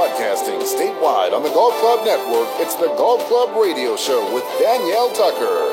Broadcasting statewide on the Golf Club Network, it's the Golf Club Radio Show with Danielle Tucker.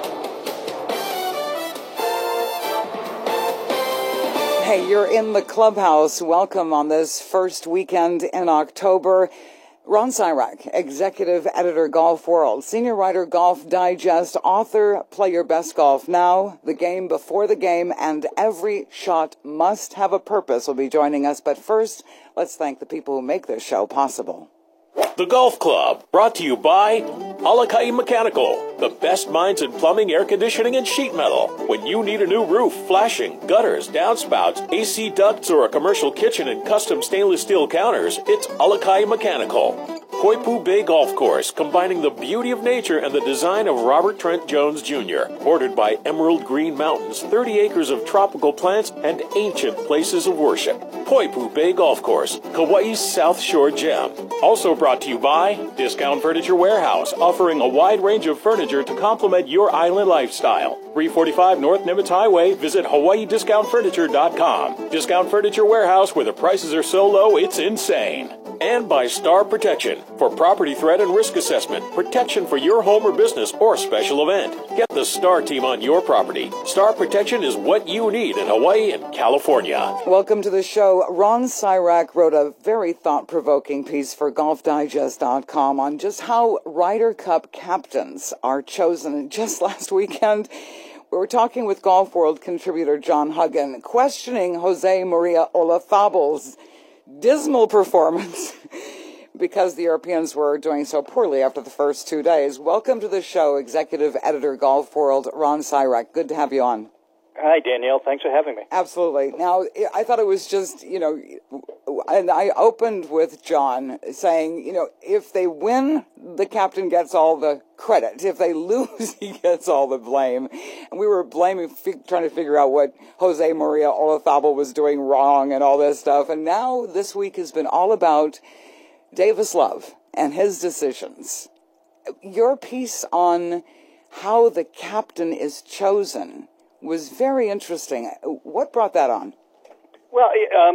Hey, you're in the clubhouse. Welcome on this first weekend in October. Ron Sirak, Executive Editor, Golf World, Senior Writer, Golf Digest, author, Play Your Best Golf Now, The Game Before the Game, and Every Shot Must Have a Purpose will be joining us. But first, let's thank the people who make this show possible. The Golf Club, brought to you by Alakai Mechanical, the best minds in plumbing, air conditioning, and sheet metal. When you need a new roof, flashing, gutters, downspouts, AC ducts, or a commercial kitchen and custom stainless steel counters, it's Alakai Mechanical. Poipu Bay Golf Course, combining the beauty of nature and the design of Robert Trent Jones Jr., bordered by emerald green mountains, 30 acres of tropical plants, and ancient places of worship. Poipu Bay Golf Course, Kauai's South Shore gem. Also brought to you by Discount Furniture Warehouse, offering a wide range of furniture to complement your island lifestyle. 345 North Nimitz Highway. Visit HawaiiDiscountFurniture.com. Discount Furniture Warehouse, where the prices are so low, it's insane. And by Star Protection, for property threat and risk assessment, protection for your home or business or special event. Get the Star team on your property. Star Protection is what you need in Hawaii and California. Welcome to the show. Ron Sirak wrote a very thought-provoking piece for GolfDigest.com on just how Ryder Cup captains are chosen. And just last weekend, we were talking with Golf World contributor John Huggan, questioning Jose Maria Olazabal's dismal performance because the Europeans were doing so poorly after the first 2 days. Welcome to the show, Executive Editor, Golf World, Ron Sirak. Good to have you on. Hi, Danielle. Thanks for having me. Absolutely. Now, I thought it was just, and I opened with John saying, if they win, the captain gets all the credit. If they lose, he gets all the blame. And we were trying to figure out what Jose Maria Olazabal was doing wrong and all this stuff. And now this week has been all about Davis Love and his decisions. Your piece on how the captain is chosen was very interesting. What brought that on? Well,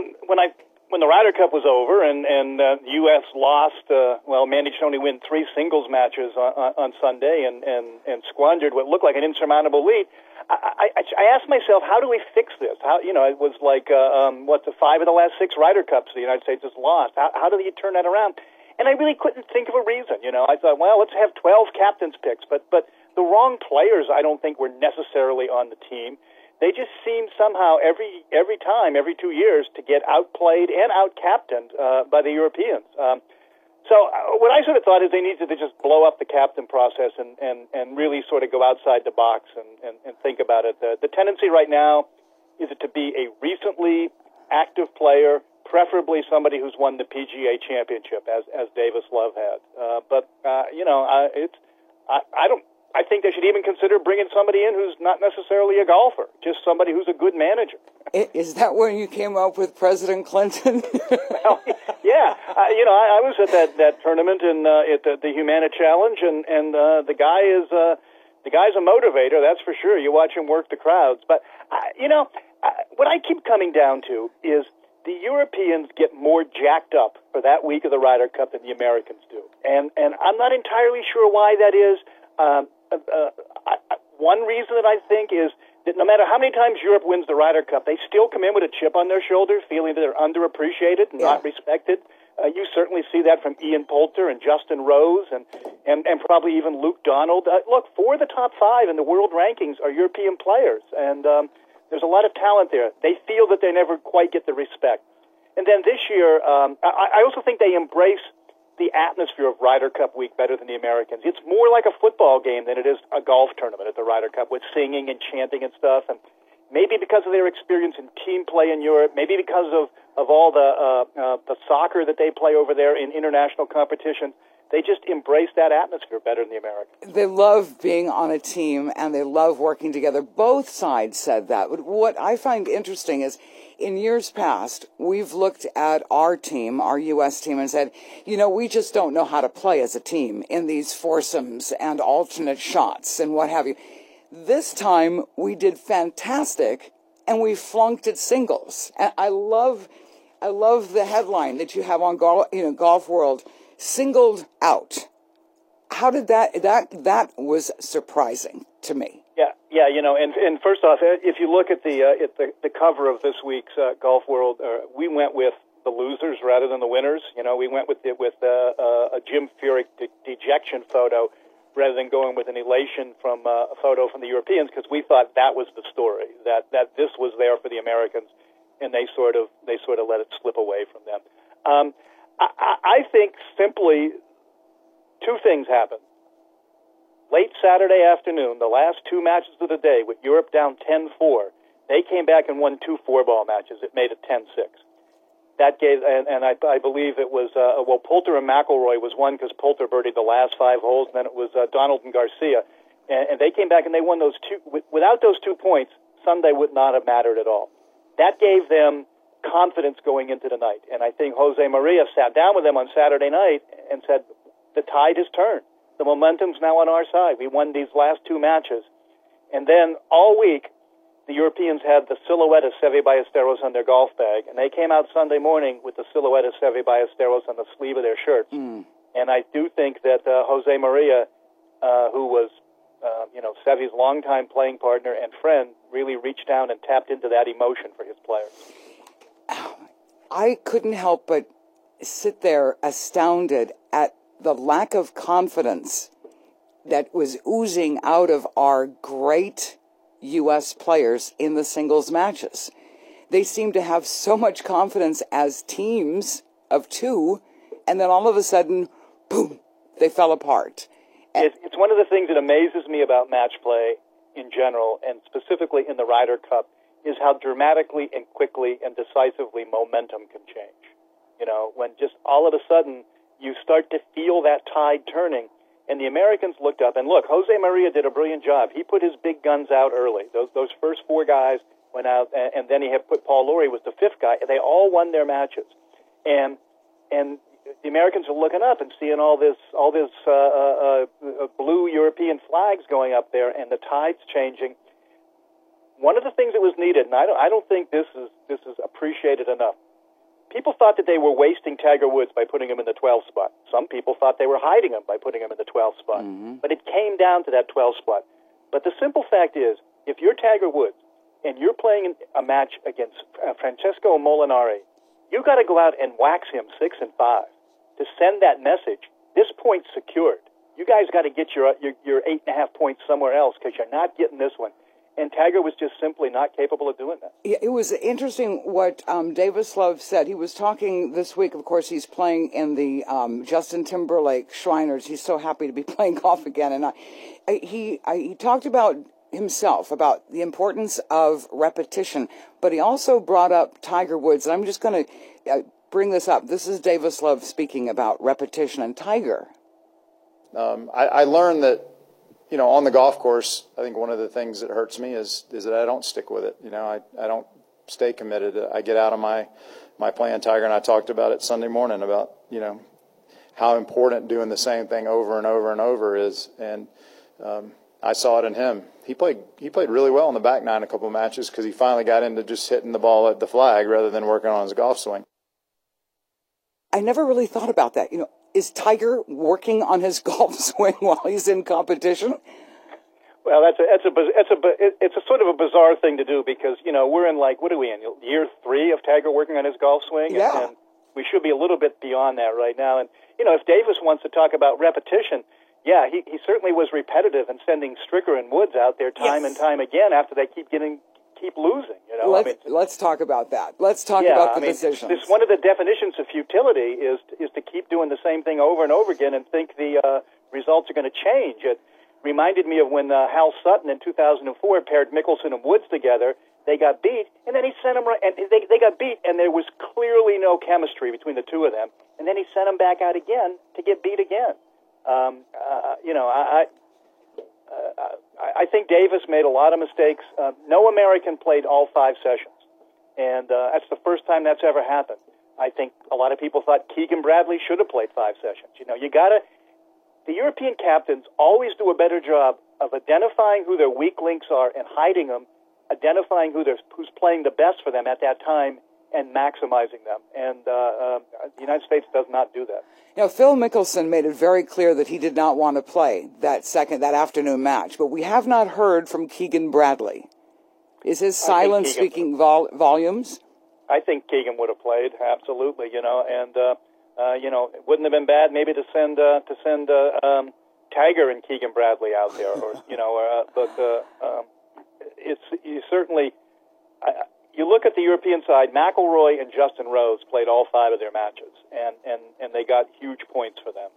when the Ryder Cup was over and U.S. lost, managed to only win 3 singles matches on Sunday and squandered what looked like an insurmountable lead, I asked myself, how do we fix this? It was like, 5 of the last 6 Ryder Cups the United States has lost. How do you turn that around? And I really couldn't think of a reason. I thought, well, let's have 12 captains picks, but the wrong players, I don't think, were necessarily on the team. They just seemed somehow every time, every 2 years, to get outplayed and out-captained by the Europeans. So what I sort of thought is they needed to just blow up the captain process and really sort of go outside the box and think about it. The tendency right now is it to be a recently active player, preferably somebody who's won the PGA Championship, as Davis Love had. I think they should even consider bringing somebody in who's not necessarily a golfer, just somebody who's a good manager. Is that when you came up with President Clinton? Well, yeah. I was at that tournament at the Humana Challenge, and the guy's a motivator, that's for sure. You watch him work the crowds. But, what I keep coming down to is the Europeans get more jacked up for that week of the Ryder Cup than the Americans do. And I'm not entirely sure why that is. One reason that I think is that no matter how many times Europe wins the Ryder Cup, they still come in with a chip on their shoulder, feeling that they're underappreciated and not respected. You certainly see that from Ian Poulter and Justin Rose and probably even Luke Donald. Look, 4 of the top 5 in the world rankings are European players, and there's a lot of talent there. They feel that they never quite get the respect. And then this year, I also think they embrace the atmosphere of Ryder Cup week better than the Americans. It's more like a football game than it is a golf tournament at the Ryder Cup with singing and chanting and stuff. And maybe because of their experience in team play in Europe, maybe because of all the soccer that they play over there in international competition, they just embrace that atmosphere better than the Americans. They love being on a team and they love working together. Both sides said that. What I find interesting is in years past, we've looked at our team, our U.S. team, and said, we just don't know how to play as a team in these foursomes and alternate shots and what have you. This time, we did fantastic, and we flunked at singles. And I love I love the headline that you have on Golf World, singled out. How did that was surprising to me. Yeah, and first off, if you look at the cover of this week's Golf World, we went with the losers rather than the winners. We went with a Jim Furyk dejection photo rather than going with an elation from a photo from the Europeans, because we thought that was the story, that this was there for the Americans, and they sort of let it slip away from them. I think simply two things happened. Late Saturday afternoon, the last two matches of the day, with Europe down 10-4, they came back and won two four-ball matches. It made it 10-6. That gave, and I believe it was, Poulter and McIlroy was one because Poulter birdied the last 5 holes, and then it was Donald and Garcia. And they came back and they won those two. Without those 2 points, Sunday would not have mattered at all. That gave them confidence going into the night. And I think Jose Maria sat down with them on Saturday night and said, the tide has turned. The momentum's now on our side. We won these last 2 matches. And then all week, the Europeans had the silhouette of Seve Ballesteros on their golf bag, and they came out Sunday morning with the silhouette of Seve Ballesteros on the sleeve of their shirts. And I do think that Jose Maria, who was, Seve's longtime playing partner and friend, really reached down and tapped into that emotion for his players. I couldn't help but sit there astounded at the lack of confidence that was oozing out of our great U.S. players in the singles matches. They seemed to have so much confidence as teams of 2, and then all of a sudden, boom, they fell apart. It's one of the things that amazes me about match play in general, and specifically in the Ryder Cup, is how dramatically and quickly and decisively momentum can change. When just all of a sudden you start to feel that tide turning. And the Americans looked up, and look, Jose Maria did a brilliant job. He put his big guns out early. Those first 4 guys went out, and then he had put Paul Lawrie was the 5th guy. They all won their matches, and the Americans are looking up and seeing all this blue European flags going up there, and the tide's changing. One of the things that was needed, and I don't think this is appreciated enough. People thought that they were wasting Tiger Woods by putting him in the 12th spot. Some people thought they were hiding him by putting him in the 12th spot. But it came down to that 12th spot. But the simple fact is, if you're Tiger Woods and you're playing a match against Francesco Molinari, you got to go out and wax him 6 and 5 to send that message. This point's secured. You guys got to get your 8.5 points somewhere else because you're not getting this one. And Tiger was just simply not capable of doing that. Yeah, it was interesting what Davis Love said. He was talking this week. Of course, he's playing in the Justin Timberlake Shriners. He's so happy to be playing golf again. And he talked about himself, about the importance of repetition. But he also brought up Tiger Woods. And I'm just going to bring this up. This is Davis Love speaking about repetition and Tiger. I learned that, on the golf course, I think one of the things that hurts me is that I don't stick with it. I don't stay committed. I get out of my plan, Tiger, and I talked about it Sunday morning about, how important doing the same thing over and over and over is. And I saw it in him. He played really well in the back nine a couple of matches because he finally got into just hitting the ball at the flag rather than working on his golf swing. I never really thought about that. Is Tiger working on his golf swing while he's in competition? Well, it's a sort of a bizarre thing to do because we're in what are we in year 3 of Tiger working on his golf swing? Yeah. And we should be a little bit beyond that right now. And if Davis wants to talk about repetition, yeah, he certainly was repetitive in sending Stricker and Woods out there time and time again after they keep losing. Let's talk about that. Let's talk about the decisions. This one of the definitions of futility is to keep doing the same thing over and over again and think the results are going to change. It reminded me of when Hal Sutton in 2004 paired Mickelson and Woods together. They got beat, and then he sent them and they got beat, and there was clearly no chemistry between the two of them. And then he sent them back out again to get beat again. I think Davis made a lot of mistakes. No American played all 5 sessions, and that's the first time that's ever happened. I think a lot of people thought Keegan Bradley should have played 5 sessions. The European captains always do a better job of identifying who their weak links are and hiding them, identifying who's playing the best for them at that time, and maximizing them. And the United States does not do that. Now, Phil Mickelson made it very clear that he did not want to play that afternoon match, but we have not heard from Keegan Bradley. Is his silence speaking volumes? I think Keegan would have played, absolutely, and it wouldn't have been bad maybe to send Tiger and Keegan Bradley out there, it's certainly. You look at the European side, McIlroy and Justin Rose played all 5 of their matches, and they got huge points for them.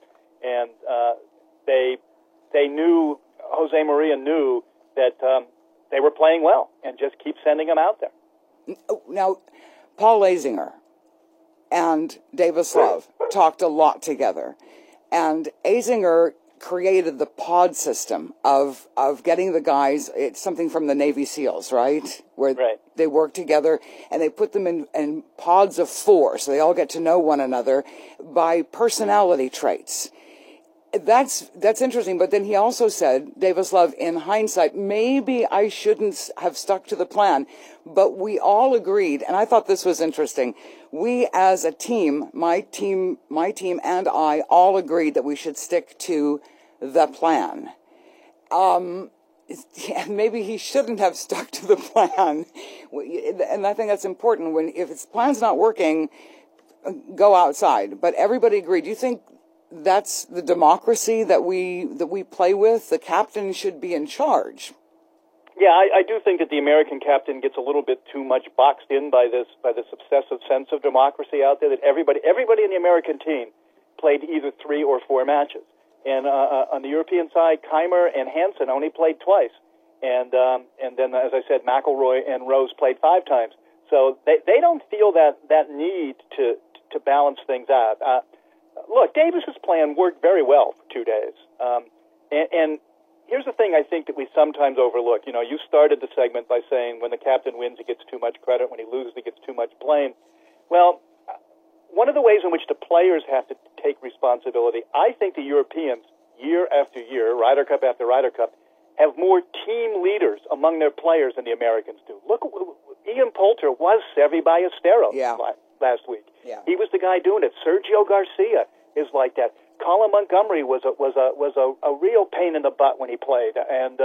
They knew, Jose Maria knew that they were playing well, and just keep sending them out there. Now, Paul Azinger and Davis Love talked a lot together, and Azinger created the pod system of getting the guys. It's something from the Navy SEALs, right? Where they work together and they put them in pods of 4, so they all get to know one another by personality traits. That's interesting. But then he also said, Davis Love, in hindsight, maybe I shouldn't have stuck to the plan. But we all agreed, and I thought this was interesting. We as a team, my team and I, all agreed that we should stick to the plan. And maybe he shouldn't have stuck to the plan. And I think that's important. If his plan's not working, go outside. But everybody agreed. Do you think that's the democracy that we play with? The captain should be in charge. Yeah, I do think that the American captain gets a little bit too much boxed in by this obsessive sense of democracy out there. That everybody in the American team played either 3 or 4 matches, and on the European side, Keimer and Hansen only played twice, and then, as I said, McIlroy and Rose played 5 times. So they don't feel that need to balance things out. Look, Davis's plan worked very well for 2 days, and here's the thing I think that we sometimes overlook. You started the segment by saying when the captain wins, he gets too much credit. When he loses, he gets too much blame. Well, one of the ways in which the players have to take responsibility, I think the Europeans, year after year, Ryder Cup after Ryder Cup, have more team leaders among their players than the Americans do. Look, Ian Poulter was Seve Ballesteros last week. Yeah. He was the guy doing it. Sergio Garcia is like that. Colin Montgomery was a real pain in the butt when he played, and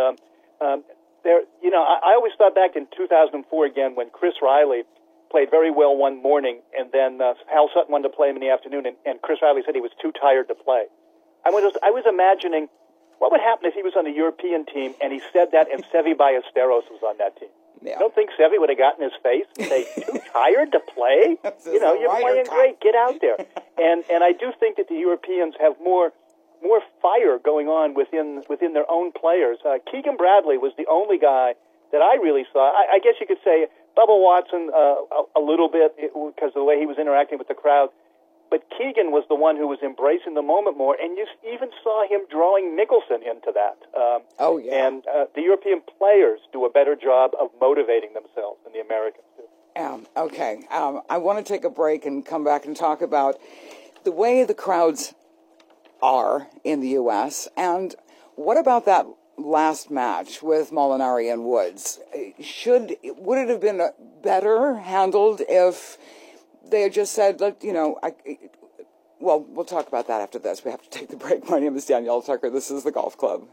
I always thought back in 2004 again when Chris Riley played very well one morning, and then Hal Sutton wanted to play him in the afternoon, and Chris Riley said he was too tired to play. I was imagining what would happen if he was on the European team and he said that, and Seve Ballesteros was on that team. Yeah. I don't think Seve would have gotten his face and say, "Too tired to play? You're playing great. Get out there." And I do think that the Europeans have more fire going on within their own players. Keegan Bradley was the only guy that I really saw. I guess you could say Bubba Watson a little bit because of the way he was interacting with the crowd. But Keegan was the one who was embracing the moment more, and you even saw him drawing Mickelson into that. And the European players do a better job of motivating themselves than the Americans do. Okay. I want to take a break and come back and talk about the way the crowds are in the U.S., and what about that last match with Molinari and Woods? Would it have been better handled if they had just said, we'll talk about that after this. We have to take the break. My name is Danielle Tucker. This is the Golf Club.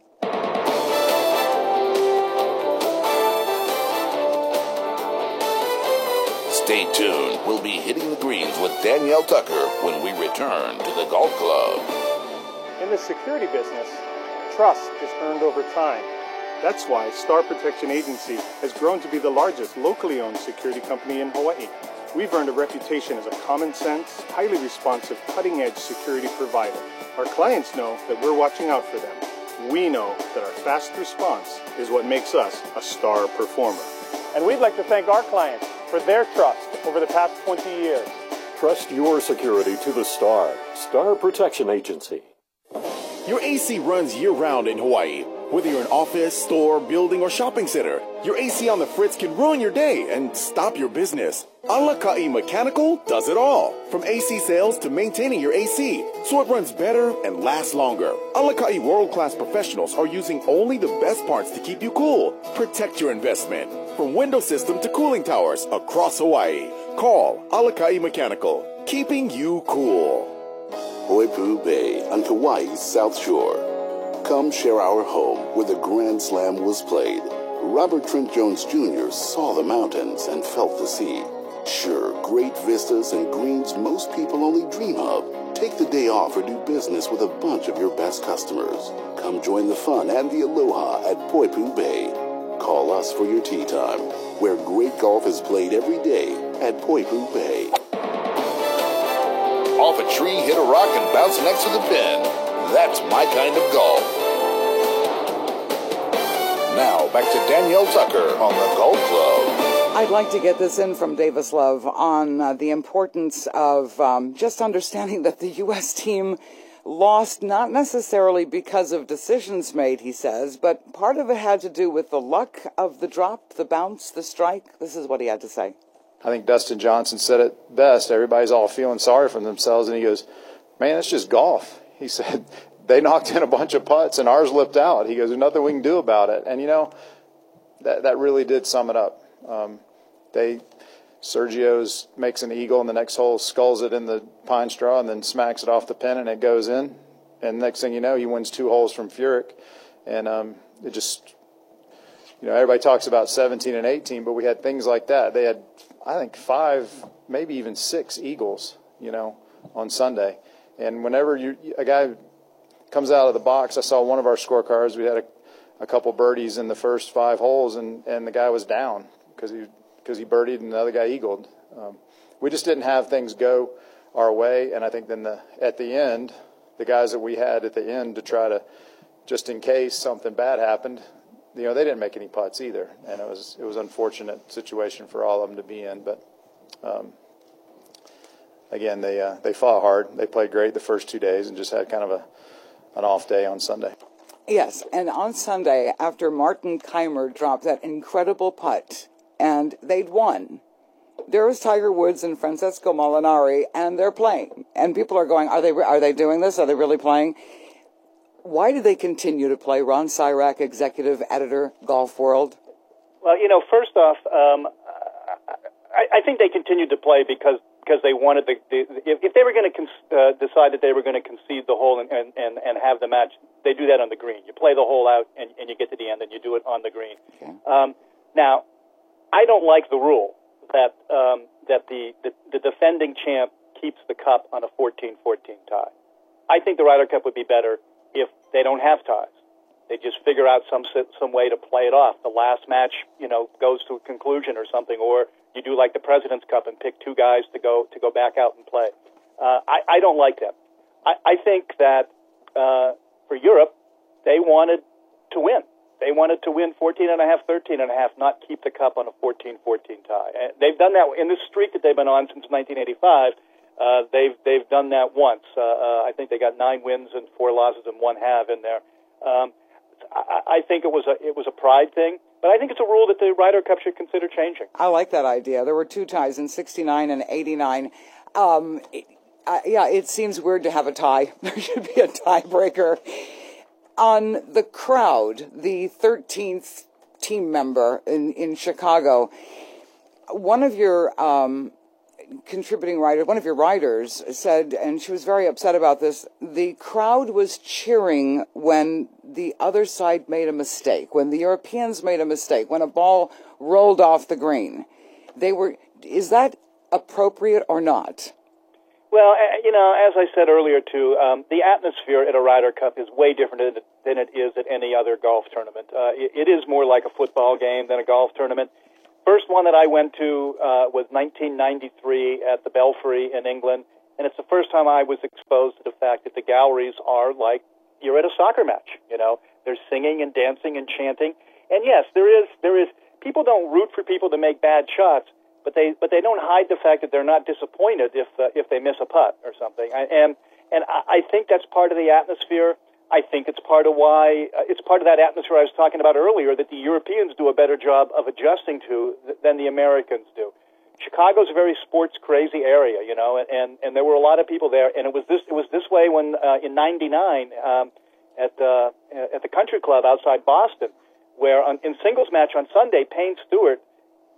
Stay tuned. We'll be hitting the greens with Danielle Tucker when we return to the Golf Club. In the security business, trust is earned over time. That's why Star Protection Agency has grown to be the largest locally owned security company in Hawaii. We've earned a reputation as a common-sense, highly responsive, cutting-edge security provider. Our clients know that we're watching out for them. We know that our fast response is what makes us a star performer. And we'd like to thank our clients for their trust over the past 20 years. Trust your security to the Star. Star Protection Agency. Your AC runs year-round in Hawaii. Whether you're an office, store, building, or shopping center, your AC on the fritz can ruin your day and stop your business. Alakai Mechanical does it all, from AC sales to maintaining your AC, so it runs better and lasts longer. Alakai world-class professionals are using only the best parts to keep you cool. Protect your investment, from window system to cooling towers across Hawaii. Call Alakai Mechanical, keeping you cool. Poipu Bay on Kauai's South Shore. Come share our home where the Grand Slam was played. Robert Trent Jones Jr. saw the mountains and felt the sea. Sure, great vistas and greens most people only dream of. Take the day off or do business with a bunch of your best customers. Come join the fun and the aloha at Poipu Bay. Call us for your tea time, where great golf is played every day at Poipu Bay. Off a tree, hit a rock, and bounce next to the pin. That's my kind of golf. Now, back to Danielle Tucker on the Golf Club. I'd like to get this in from Davis Love on the importance of just understanding that the U.S. team lost not necessarily because of decisions made, he says, but part of it had to do with the luck of the drop, the bounce, the strike. This is what he had to say. I think Dustin Johnson said it best. Everybody's all feeling sorry for themselves, and he goes, man, it's just golf. He said, they knocked in a bunch of putts, and ours lipped out. He goes, there's nothing we can do about it. And, you know, that really did sum it up. Sergio's makes an eagle, and the next hole sculls it in the pine straw and then smacks it off the pin, and it goes in. And next thing you know, he wins 2 holes from Furyk. And it just, you know, everybody talks about 17 and 18, but we had things like that. They had, I think, 5, maybe even 6 eagles, you know, on Sunday. And whenever a guy comes out of the box, I saw one of our scorecards, we had a couple birdies in the first 5 holes, and the guy was down because he birdied and the other guy eagled. We just didn't have things go our way, and I think then at the end, the guys that we had at the end to try to, just in case something bad happened, you know, they didn't make any putts either, and it was an unfortunate situation for all of them to be in. But again, they fought hard. They played great the first 2 days and just had kind of an off day on Sunday. Yes, and on Sunday, after Martin Kaymer dropped that incredible putt, and they'd won, there was Tiger Woods and Francesco Molinari, and they're playing. And people are going, are they doing this? Are they really playing? Why do they continue to play? Ron Syrak, executive editor, Golf World. Well, you know, first off, I think they continued to play because they wanted if they were going to decide that they were going to concede the hole and have the match, they do that on the green. You play the hole out and you get to the end and you do it on the green. Okay. Now, I don't like the rule that the defending champ keeps the cup on a 14-14 tie. I think the Ryder Cup would be better if they don't have ties. They just figure out some way to play it off. The last match, you know, goes to a conclusion or something, or you do like the President's Cup and pick 2 guys to go back out and play. I don't like that. I think that for Europe, they wanted to win. They wanted to win 14.5, 13.5, not keep the cup on a 14-14 tie. And they've done that in this streak that they've been on since 1985. They've done that once. I think they got 9 wins and 4 losses and 1 halve in there. I think it was a pride thing, but I think it's a rule that the Ryder Cup should consider changing. I like that idea. There were 2 ties in 69 and 89. It seems weird to have a tie. There should be a tiebreaker. On the crowd, the 13th team member in Chicago, one of your contributing writers, one of your writers said, and she was very upset about this, the crowd was cheering when the other side made a mistake, when the Europeans made a mistake, when a ball rolled off the green. Is that appropriate or not? Well, you know, as I said earlier, too, the atmosphere at a Ryder Cup is way different than it is at any other golf tournament. It is more like a football game than a golf tournament. First one that I went to was 1993 at the Belfry in England, and it's the first time I was exposed to the fact that the galleries are like you're at a soccer match. You know, there's singing and dancing and chanting, and yes, there is. People don't root for people to make bad shots, but they don't hide the fact that they're not disappointed if they miss a putt or something. And I think that's part of the atmosphere. I think it's part of why it's part of that atmosphere I was talking about earlier that the Europeans do a better job of adjusting to than the Americans do. Chicago's a very sports crazy area, you know, and there were a lot of people there, and it was this way when in '99 at the Country Club outside Boston, where in singles match on Sunday, Payne Stewart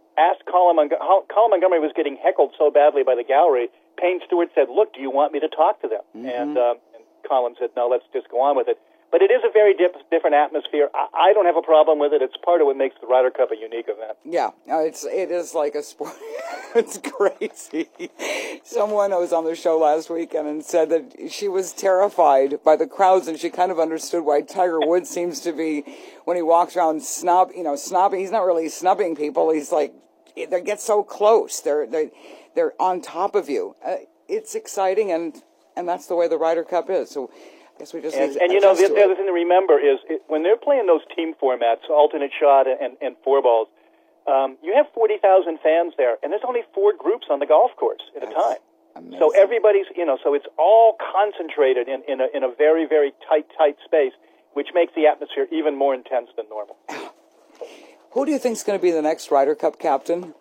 asked Colin Montgomery was getting heckled so badly by the gallery. Payne Stewart said, "Look, do you want me to talk to them?" And Colin said, "No, let's just go on with it." But it is a very different atmosphere. I don't have a problem with it. It's part of what makes the Ryder Cup a unique event. Yeah, it is like a sport. It's crazy. Someone was on the show last weekend and said that she was terrified by the crowds, and she kind of understood why Tiger Woods seems to be, when he walks around snobbing. He's not really snubbing people. He's like, they get so close. They're on top of you. It's exciting, and that's the way the Ryder Cup is. So. We just and the other thing to remember is when they're playing those team formats, alternate shot and four balls, you have 40,000 fans there, and there's only 4 groups on the golf course at a time. Amazing. So everybody's, so it's all concentrated in a very, very tight space, which makes the atmosphere even more intense than normal. Who do you think is going to be the next Ryder Cup captain?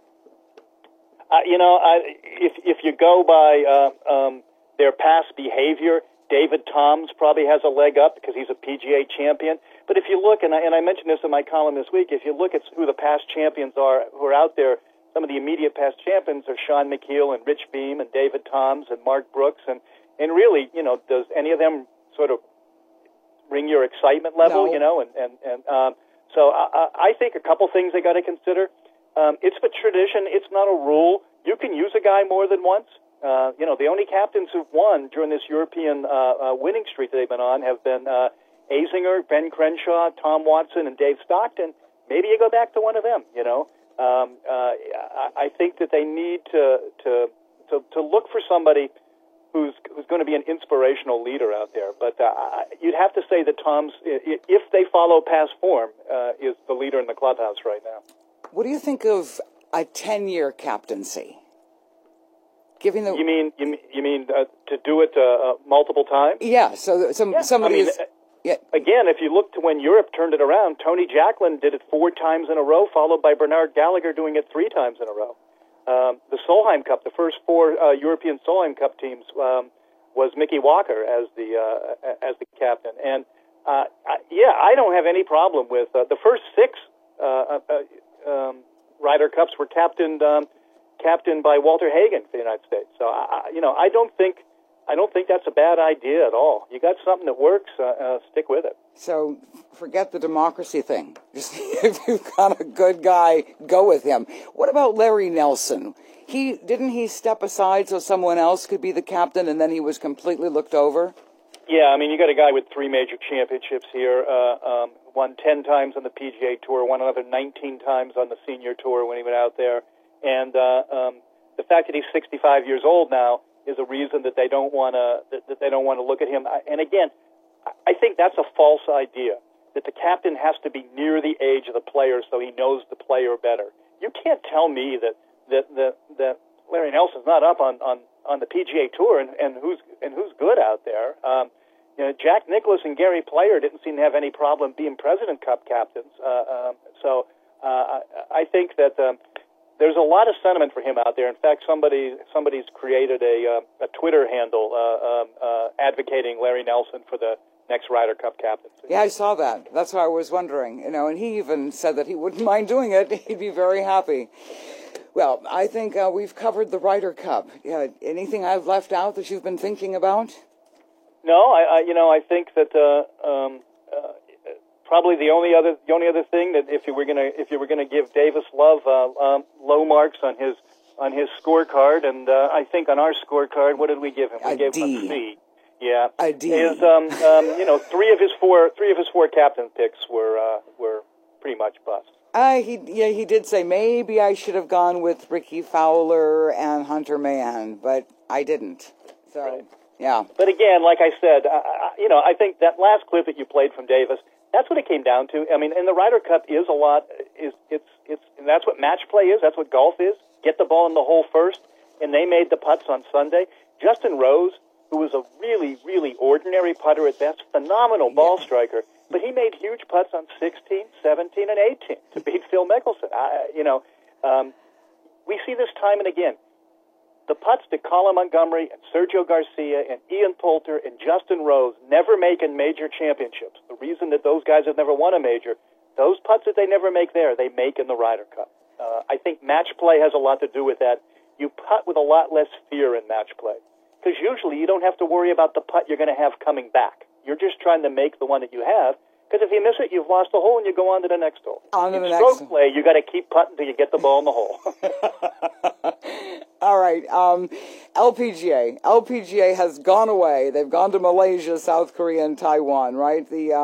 If you go by their past behavior, David Toms probably has a leg up because he's a PGA champion. But if you look, and I mentioned this in my column this week, if you look at who the past champions are who are out there, some of the immediate past champions are Sean McKeel and Rich Beam and David Toms and Mark Brooks. And really, does any of them sort of ring your excitement level, No. So I think a couple things they got to consider. It's a tradition. It's not a rule. You can use a guy more than once. The only captains who've won during this European winning streak that they've been on have been Azinger, Ben Crenshaw, Tom Watson, and Dave Stockton. Maybe you go back to one of them. I think that they need to look for somebody who's going to be an inspirational leader out there. But you'd have to say that Tom's, if they follow past form, is the leader in the clubhouse right now. What do you think of a 10-year captaincy? You mean to do it multiple times? Yeah. So somebody is. Yeah. Again, if you look to when Europe turned it around, Tony Jacklin did it 4 times in a row, followed by Bernard Gallagher doing it 3 times in a row. The Solheim Cup, the first 4 European Solheim Cup teams, was Mickey Walker as the captain, and I don't have any problem with the first 6 Ryder Cups were captained by Walter Hagen for the United States. So I don't think that's a bad idea at all. You got something that works, stick with it. So forget the democracy thing. Just if you've got a good guy, go with him. What about Larry Nelson? Didn't he step aside so someone else could be the captain, and then he was completely looked over? Yeah, you got a guy with 3 major championships here. Won 10 times on the PGA Tour, won another 19 times on the Senior Tour when he went out there. And the fact that he's 65 years old now is a reason that they don't want to look at him. And again, I think that's a false idea that the captain has to be near the age of the player so he knows the player better. You can't tell me that Larry Nelson's not up on the PGA Tour and who's good out there. Jack Nicklaus and Gary Player didn't seem to have any problem being President Cup captains. So I think that. There's a lot of sentiment for him out there. In fact, somebody's created a Twitter handle advocating Larry Nelson for the next Ryder Cup captaincy. Yeah, I saw that. That's why I was wondering. And he even said that he wouldn't mind doing it. He'd be very happy. Well, I think we've covered the Ryder Cup. Anything I've left out that you've been thinking about? No, I think that probably the only other thing that if you were gonna give Davis Love low marks on his scorecard, and I think on our scorecard, what did we give him? We gave him a C. Yeah, a D. His 3 of his 4 captain picks were pretty much busts. He did say maybe I should have gone with Ricky Fowler and Hunter Mahan, but I didn't. So right. Yeah. But again, like I said, I think that last clip that you played from Davis. That's what it came down to. And the Ryder Cup is a lot. And that's what match play is. That's what golf is. Get the ball in the hole first, and they made the putts on Sunday. Justin Rose, who was a really, really ordinary putter at best, phenomenal ball striker, but he made huge putts on 16, 17, and 18 to beat Phil Mickelson. We see this time and again. The putts that Colin Montgomery and Sergio Garcia and Ian Poulter and Justin Rose never make in major championships. The reason that those guys have never won a major, those putts that they never make there, they make in the Ryder Cup. I think match play has a lot to do with that. You putt with a lot less fear in match play, because usually you don't have to worry about the putt you're going to have coming back. You're just trying to make the one that you have, because if you miss it, you've lost the hole and you go on to the next hole. In stroke play, you got to keep putting until you get the ball in the hole. All right, LPGA. LPGA has gone away. They've gone to Malaysia, South Korea, and Taiwan, right?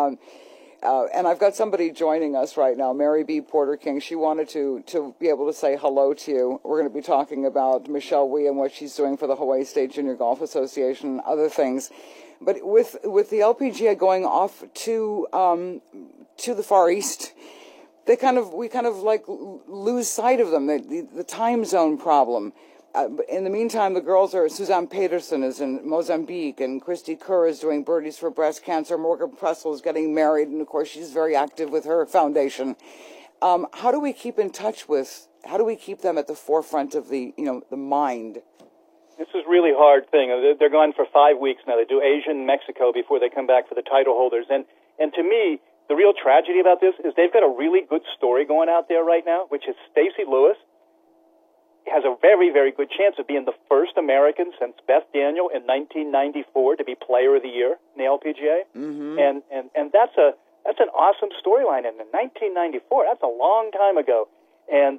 And I've got somebody joining us right now, Mary B. Porter King. She wanted to be able to say hello to you. We're going to be talking about Michelle Wie and what she's doing for the Hawaii State Junior Golf Association and other things. But with the LPGA going off to the Far East, we kind of lose sight of them. The time zone problem. In the meantime, the girls are, Suzanne Peterson is in Mozambique, and Christy Kerr is doing Birdies for Breast Cancer. Morgan Pressel is getting married, and of course she's very active with her foundation. How do we keep in touch with, how do we keep them at the forefront of the mind? This is a really hard thing. They're gone for 5 weeks now. They do Asia and Mexico before they come back for the title holders. And to me, the real tragedy about this is they've got a really good story going out there right now, which is Stacey Lewis has a very, very good chance of being the first American since Beth Daniel in 1994 to be Player of the Year in the LPGA. Mm-hmm. And that's an awesome storyline. And in 1994, that's a long time ago. And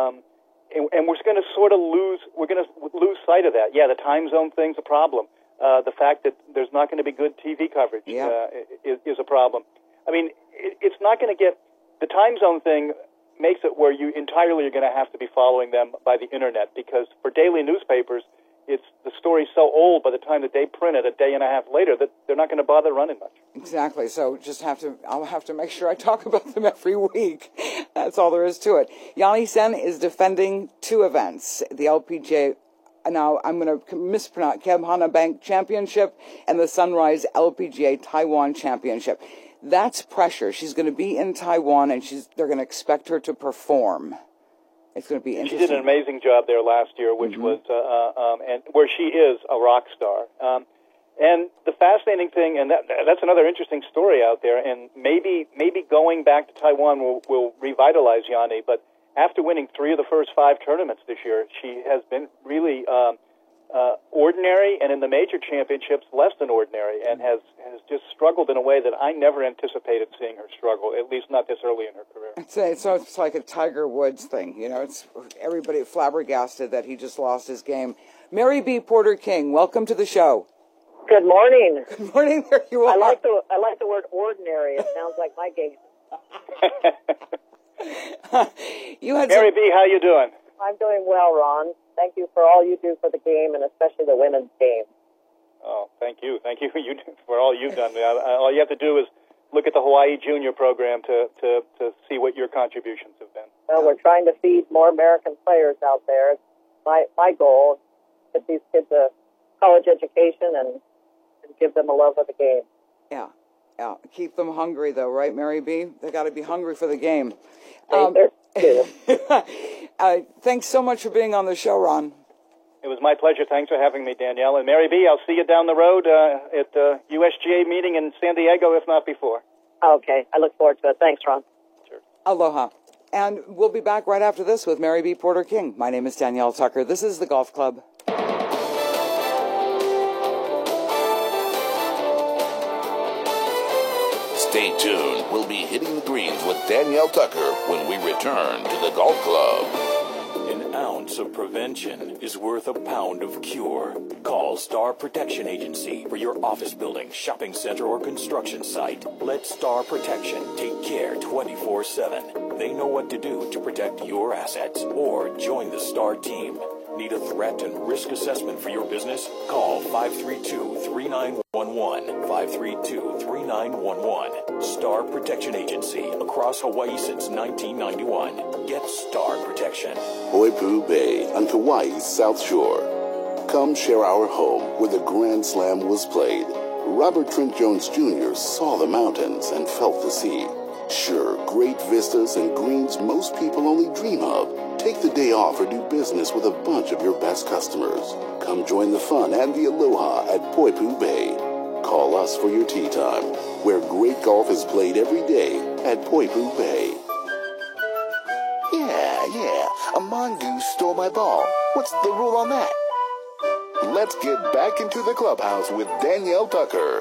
we're going to sort of lose lose sight of that. Yeah, the time zone thing's a problem. The fact that there's not going to be good TV coverage is a problem. I mean, it's not going to get the time zone thing. Makes it where you entirely are going to have to be following them by the internet, because for daily newspapers, the story's so old by the time that they print it a day and a half later that they're not going to bother running much. Exactly. So I'll have to make sure I talk about them every week. That's all there is to it. Yanni Sen is defending 2 events: the LPGA. Now I'm going to mispronounce Keb Hana Bank Championship and the Sunrise LPGA Taiwan Championship. That's pressure. She's going to be in Taiwan, and they're going to expect her to perform. It's going to be interesting. She did an amazing job there last year, which was and where she is a rock star. And the fascinating thing, and that's another interesting story out there. And maybe going back to Taiwan will revitalize Yanni. But after winning 3 of the first 5 tournaments this year, she has been really ordinary, and in the major championships, less than ordinary, and has just struggled in a way that I never anticipated seeing her struggle, at least not this early in her career. It's like a Tiger Woods thing. It's everybody flabbergasted that he just lost his game. Mary B. Porter King, welcome to the show. Good morning. Good morning. There you are. I like the word ordinary. It sounds like my game. Mary B., how you doing? I'm doing well, Ron. Thank you for all you do for the game, and especially the women's game. Oh, thank you. Thank you for all you've done. All you have to do is look at the Hawaii Junior program to see what your contributions have been. Well, we're trying to feed more American players out there. It's my goal, get these kids a college education and give them a love of the game. Yeah. Keep them hungry, though, right, Mary B? They got to be hungry for the game. Thanks so much for being on the show, Ron. It was my pleasure. Thanks for having me, Danielle. And Mary B., I'll see you down the road at the USGA meeting in San Diego, if not before. Okay. I look forward to it. Thanks, Ron. Sure. Aloha. And we'll be back right after this with Mary B. Porter King. My name is Danielle Tucker. This is the Golf Club. Stay tuned. We'll be hitting the greens with Danielle Tucker when we return to the Golf Club. An ounce of prevention is worth a pound of cure. Call Star Protection Agency for your office building, shopping center, or construction site. Let Star Protection take care 24/7. They know what to do to protect your assets, or join the Star team. Need a threat and risk assessment for your business? Call 532-3911. 532-3911. Star Protection Agency. Across Hawaii since 1991. Get Star Protection. Poipu Bay on Kauai's South Shore. Come share our home where the Grand Slam was played. Robert Trent Jones Jr. saw the mountains and felt the sea. Sure, great vistas and greens most people only dream of. Take the day off or do business with a bunch of your best customers. Come join the fun and the aloha at Poipu Bay. Call us for your tee time, where great golf is played every day at Poipu Bay. Yeah, Yeah, a mongoose stole my ball. What's the rule on that? Let's get back into the clubhouse with Danielle Tucker.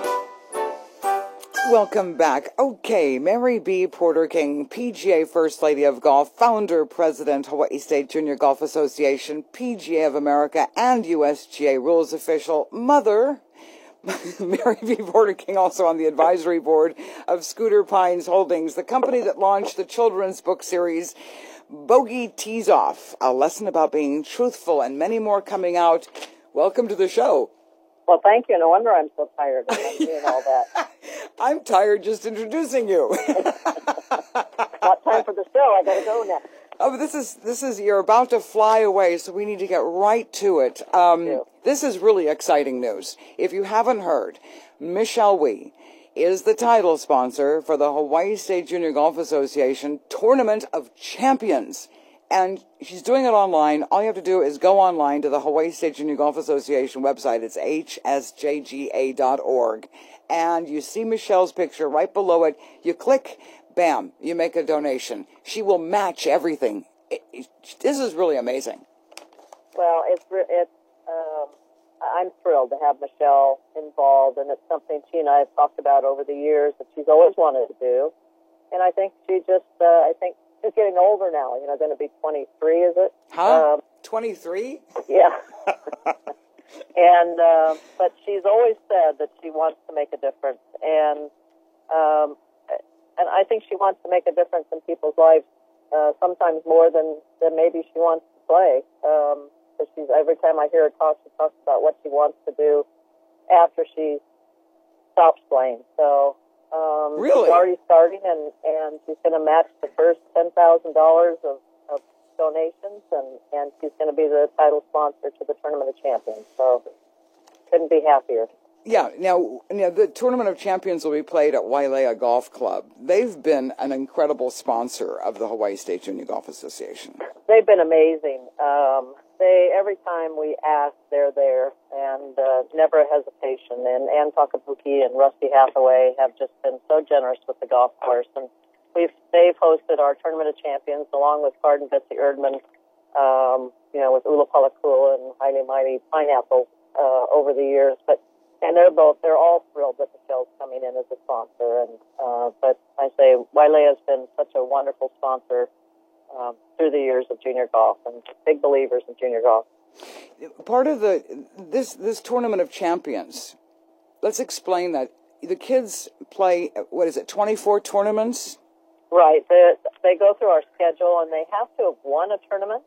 Welcome back. Okay, Mary B. Porter King, PGA First Lady of Golf, founder, president, Hawaii State Junior Golf Association, PGA of America, and USGA rules official, mother, Mary B. Porter King, also on the advisory board of Scooter Pines Holdings, the company that launched the children's book series, Bogey Tees Off, a lesson about being truthful, and many more coming out. Welcome to the show. Well, thank you. No wonder I'm so tired of doing all that. I'm tired just introducing you. Not time for the show. I got to go now. Oh, but this is you're about to fly away, so we need to get right to it. This is really exciting news. If you haven't heard, Michelle Wie is the title sponsor for the Hawaii State Junior Golf Association Tournament of Champions. And she's doing it online. All you have to do is go online to the Hawaii State Junior Golf Association website. It's hsjga.org. And you see Michelle's picture right below it. You click, bam, you make a donation. She will match everything. This is really amazing. Well, I'm thrilled to have Michelle involved, and it's something she and I have talked about over the years that she's always wanted to do. And I think she's getting older now. You know, going to be 23, is it? Huh? 23? Yeah. And but she's always said that she wants to make a difference, and I think she wants to make a difference in people's lives, sometimes more than maybe she wants to play. Because every time I hear her talk, she talks about what she wants to do after she stops playing. So really, she's already starting, and she's going to match the first $10,000 of donations, and she's going to be the title sponsor to the Tournament of Champions. So couldn't be happier. Yeah, now the Tournament of Champions will be played at Wailea Golf Club. They've been an incredible sponsor of the Hawaii State Junior Golf Association. They've been amazing. Every time we ask, they're there, and never a hesitation. And Ann Takabuki and Rusty Hathaway have just been so generous with the golf course, and they've hosted our Tournament of Champions along with Card and Betsy Erdman, with Ula Palakua and Haile Mighty Pineapple over the years. And they're all thrilled that Michelle's coming in as a sponsor. But I say Wailea has been such a wonderful sponsor through the years of junior golf, and big believers in junior golf. Part of this Tournament of Champions, let's explain that. The kids play, 24 tournaments? Right. They go through our schedule, and they have to have won a tournament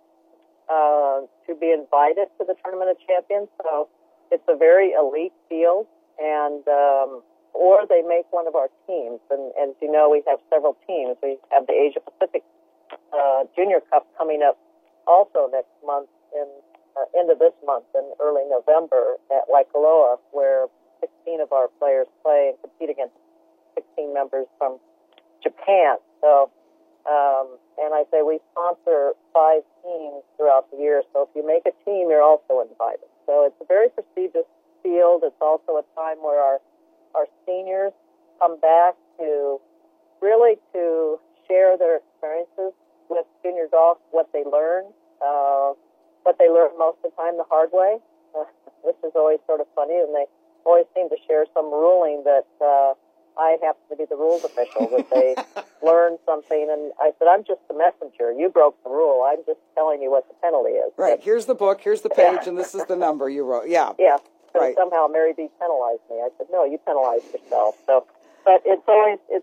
to be invited to the Tournament of Champions. So it's a very elite field, and or they make one of our teams. And as you know, we have several teams. We have the Asia Pacific Junior Cup coming up also next month, end of this month in early November at Waikoloa, where 16 of our players play and compete against 16 members from Japan. So, and I say we sponsor 5 teams throughout the year. So if you make a team, you're also invited. So it's a very prestigious field. It's also a time where our seniors come back to share their experiences with junior golf, what they learn most of the time the hard way, which is always sort of funny, and they always seem to share some ruling that I happen to be the rules official, that they learned something, and I said, I'm just the messenger. You broke the rule. I'm just telling you what the penalty is. Right. But here's the book, here's the page, and this is the number you wrote. Yeah. Yeah. So right. Somehow Mary B. penalized me. I said, no, you penalized yourself. So, but it's always, it's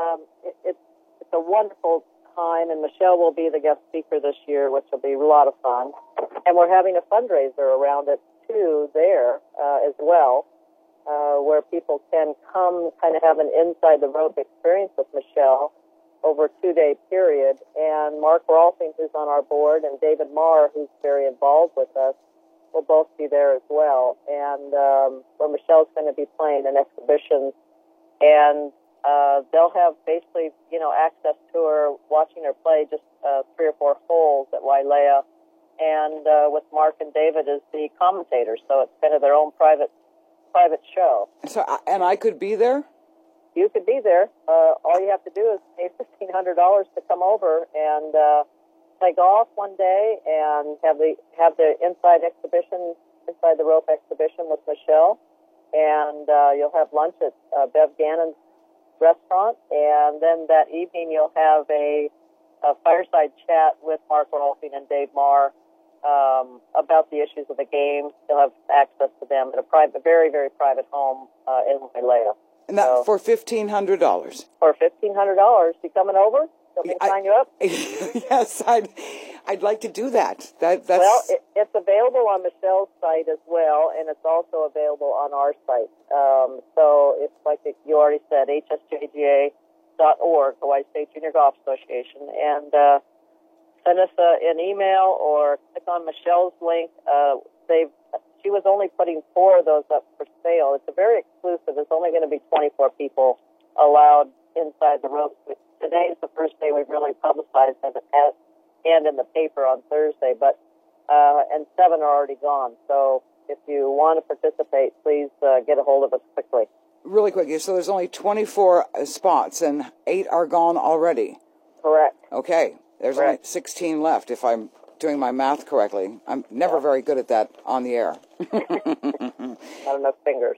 a wonderful time, and Michelle will be the guest speaker this year, which will be a lot of fun. And we're having a fundraiser around it, too, there as well, where people can come kind of have an inside-the-rope experience with Michelle over a 2-day period. And Mark Rolfing, who's on our board, and David Marr, who's very involved with us, will both be there as well. And where Michelle's going to be playing an exhibition, and they'll have basically, access to her, watching her play just 3 or 4 holes at Wailea, and with Mark and David as the commentators. So it's kind of their own private show. So, and I could be there? You could be there. All you have to do is pay $1,500 to come over, and play golf one day and have the inside the rope exhibition with Michelle, and you'll have lunch at Bev Gannon's restaurant, and then that evening you'll have a fireside chat with Mark Rolfing and Dave Marr about the issues of the game. You'll have access to them at a very, very private home in Wailea. And that for $1,500. For $1,500, you coming over? Let me sign you up. Yes, I'd like to do that. That's well, it's available on Michelle's site as well, and it's also available on our site. So it's like you already said, hsjga.org, Hawaii State Junior Golf Association, and send us an email or click on Michelle's link. She was only putting 4 of those up for sale. It's a very exclusive. There's only going to be 24 people allowed inside the ropes. Today is the first day we've really publicized it and in the paper on Thursday, but and 7 are already gone. So if you want to participate, please get a hold of us quickly. Really quick. So there's only 24 spots, and 8 are gone already. Correct. Okay. There's only 16 left, if I'm doing my math correctly. I'm never very good at that on the air. Not enough fingers.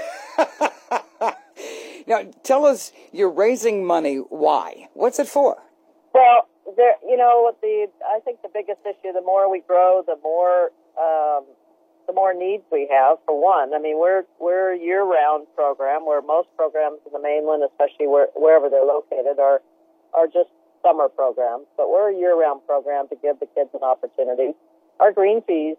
Now, tell us, you're raising money. Why? What's it for? Well, I think the biggest issue, the more we grow, the more needs we have. For one, I mean, we're a year-round program, where most programs in the mainland, especially wherever they're located, are just summer programs. But we're a year-round program to give the kids an opportunity. Our green fees,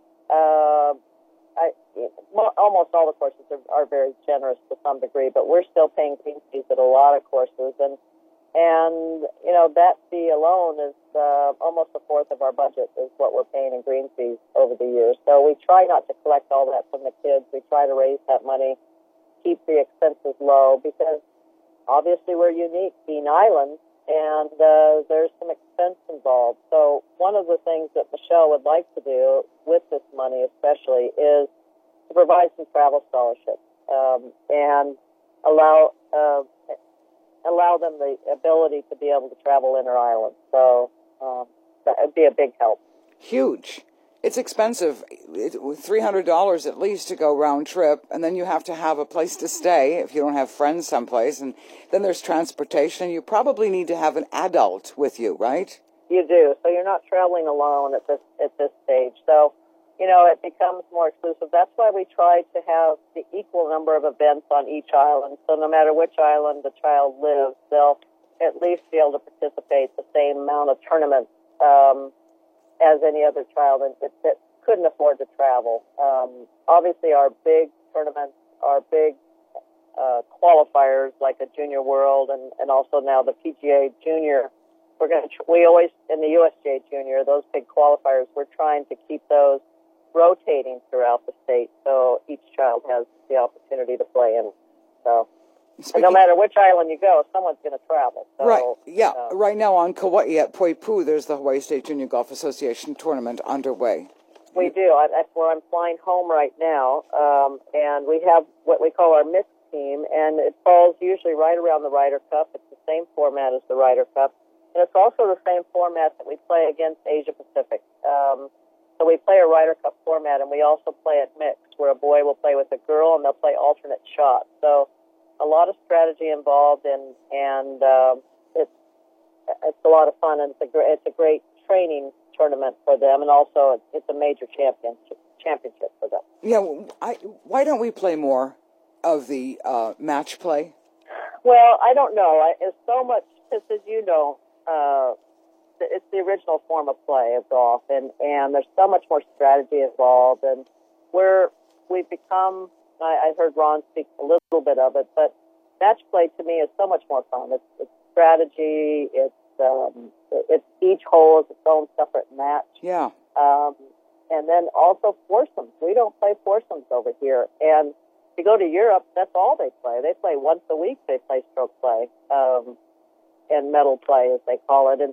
almost all the courses are very generous to some degree, but we're still paying green fees at a lot of courses, and that fee alone is almost a fourth of our budget is what we're paying in green fees over the years. So we try not to collect all that from the kids. We try to raise that money, keep the expenses low, because obviously we're unique, being islands, and there's some expense involved. So one of the things that Michelle would like to do with this money especially is to provide some travel scholarships and allow them the ability to be able to travel inter-island. So that would be a big help. Huge. It's expensive. $300 at least to go round trip, and then you have to have a place to stay if you don't have friends someplace, and then there's transportation. You probably need to have an adult with you, right? You do. So you're not traveling alone at this stage. So, it becomes more exclusive. That's why we try to have the equal number of events on each island. So no matter which island the child lives, they'll at least be able to participate the same amount of tournaments as any other child that couldn't afford to travel. Obviously, our big tournaments, our big qualifiers like a Junior World and also now the PGA Junior. We always in the USGA Junior, those big qualifiers, we're trying to keep those rotating throughout the state, so each child has the opportunity to play in. So, and no matter which island you go, someone's going to travel. So, right. Yeah. Right now on Kauai at Poipu, there's the Hawaii State Junior Golf Association tournament underway. We do. That's where I'm flying home right now, and we have what we call our mixed team, and it falls usually right around the Ryder Cup. It's the same format as the Ryder Cup, and it's also the same format that we play against Asia Pacific. So we play a Ryder Cup format, and we also play it mixed, where a boy will play with a girl, and they'll play alternate shots. So a lot of strategy involved, and it's a lot of fun, and it's a great training tournament for them, and also it's a major championship for them. Yeah, why don't we play more of the match play? Well, I don't know. It's so much, just as you know, it's the original form of play of golf, and there's so much more strategy involved, and we've become, I heard Ron speak a little bit of it, but match play to me is so much more fun. It's strategy, it's each hole is its own separate match. Yeah. And then also foursomes. We don't play foursomes over here, and if you go to Europe, that's all they play. They play once a week, they play stroke play, and medal play, as they call it, and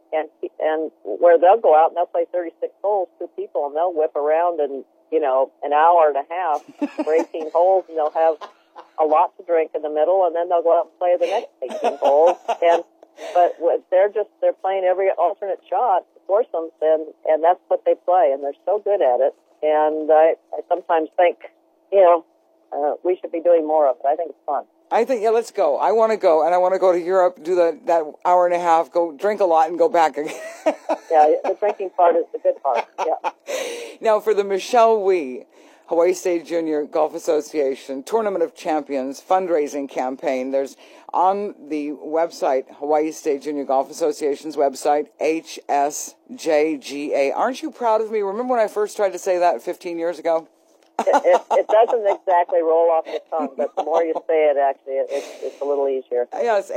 where they'll go out and they'll play 36 holes, 2 people, and they'll whip around in, an hour and a half for 18 holes, and they'll have a lot to drink in the middle, and then they'll go out and play the next 18 holes. And they're playing every alternate shot, foursomes, and that's what they play, and they're so good at it. And I sometimes think, we should be doing more of it. I think it's fun. I think, let's go. I want to go, and I want to go to Europe, do that hour and a half, go drink a lot, and go back again. Yeah, the drinking part is the good part. Yeah. Now, for the Michelle Wie Hawaii State Junior Golf Association Tournament of Champions fundraising campaign, there's on the website, Hawaii State Junior Golf Association's website, HSJGA. Aren't you proud of me? Remember when I first tried to say that 15 years ago? It doesn't exactly roll off the tongue, but the more you say it, actually, it's a little easier. Yes,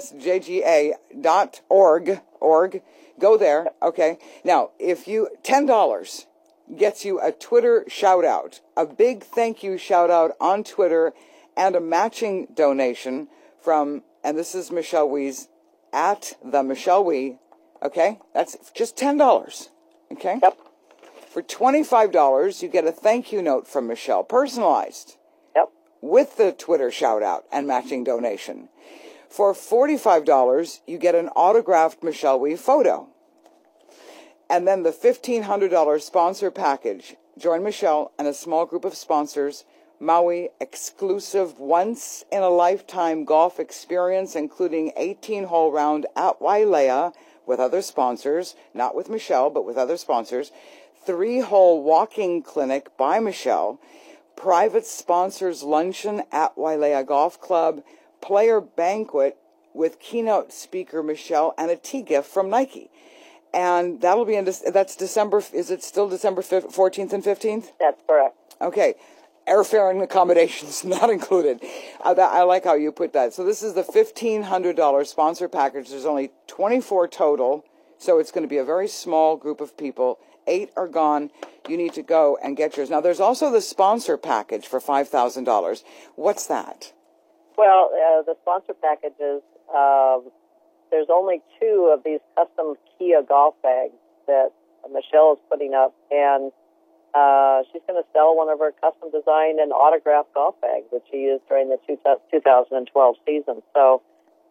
hsjga.org. Go there. Okay. Now, if you $10 gets you a Twitter shout out, a big thank you shout out on Twitter, and a matching donation from, and this is Michelle Wie's at the Michelle Wie. Okay, that's just $10. Okay. Yep. For $25, you get a thank you note from Michelle, personalized. Yep. With the Twitter shout-out and matching donation. For $45, you get an autographed Michelle Wie photo. And then the $1,500 sponsor package. Join Michelle and a small group of sponsors. Maui exclusive once-in-a-lifetime golf experience, including 18-hole round at Wailea with other sponsors, not with Michelle, but with other sponsors. 3-hole walking clinic by Michelle, private sponsors luncheon at Wailea Golf Club, player banquet with keynote speaker Michelle, and a tea gift from Nike. And that'll be that's December, is it still December 14th and 15th? That's correct. Okay. Airfare and accommodations not included. I like how you put that. So this is the $1,500 sponsor package. There's only 24 total, so it's going to be a very small group of people. 8 are gone. You need to go and get yours. Now, there's also the sponsor package for $5,000. What's that? Well, the sponsor packages, there's only 2 of these custom Kia golf bags that Michelle is putting up, and she's going to sell one of her custom designed and autographed golf bags that she used during the 2012 season. So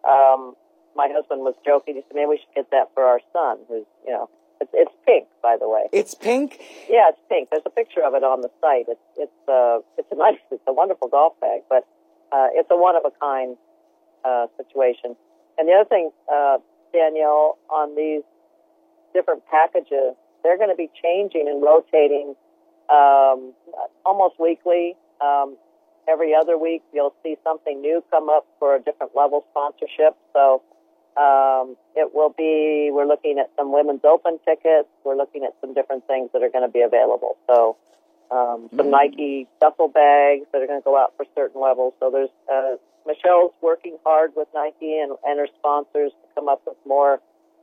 my husband was joking. He said, maybe we should get that for our son, who's, it's pink, by the way. It's pink? Yeah, it's pink. There's a picture of it on the site. It's a wonderful golf bag, but it's a one-of-a-kind situation. And the other thing, Danielle, on these different packages, they're going to be changing and rotating almost weekly. Every other week, you'll see something new come up for a different level sponsorship. So we're looking at some Women's Open tickets. We're looking at some different things that are going to be available. So some Nike duffel bags that are going to go out for certain levels. So there's Michelle's working hard with Nike and her sponsors to come up with more,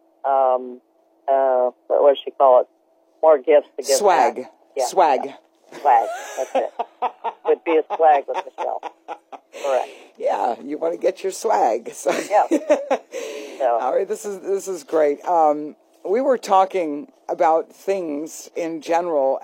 what does she call it? More gifts to give swag. back. Yeah, swag. Yeah. Swag. That's it. Would be a swag with Michelle. Correct. Yeah, you want to get your swag. So. Yeah. All right, this is great. We were talking about things in general.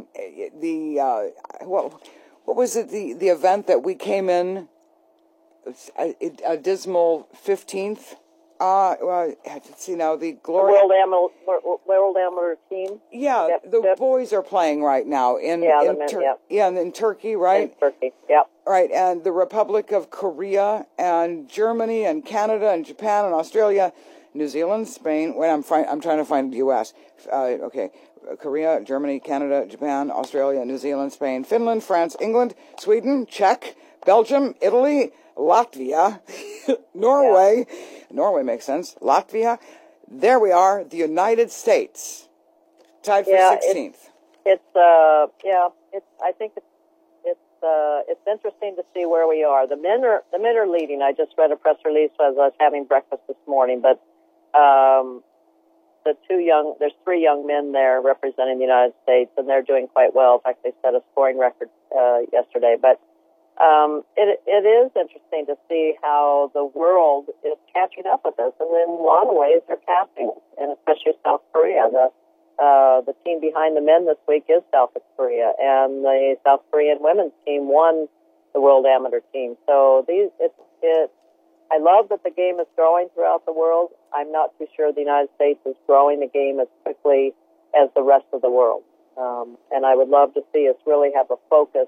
What was it? The event that we came in, a dismal 15th. Let's see now, the glory. World Amateur team. Yeah, the boys are playing right now in Turkey, right? In Turkey, yep. Right, and the Republic of Korea and Germany and Canada and Japan and Australia, New Zealand, Spain. Wait, I'm trying to find the U.S. Okay, Korea, Germany, Canada, Japan, Australia, New Zealand, Spain, Finland, France, England, Sweden, Czech, Belgium, Italy, Latvia, Norway. Yeah. Norway makes sense. Latvia. There we are, the United States, tied for 16th. I think it's interesting to see where we are. The men are leading. I just read a press release as I was having breakfast this morning, but there's 3 young men there representing the United States, and they're doing quite well. In fact, they set a scoring record yesterday. But it is interesting to see how the world is catching up with us, and in a lot of ways they're passing, and especially South Korea. The team behind the men this week is South Korea, and the South Korean women's team won the World Amateur team. So I love that the game is growing throughout the world. I'm not too sure the United States is growing the game as quickly as the rest of the world. And I would love to see us really have a focus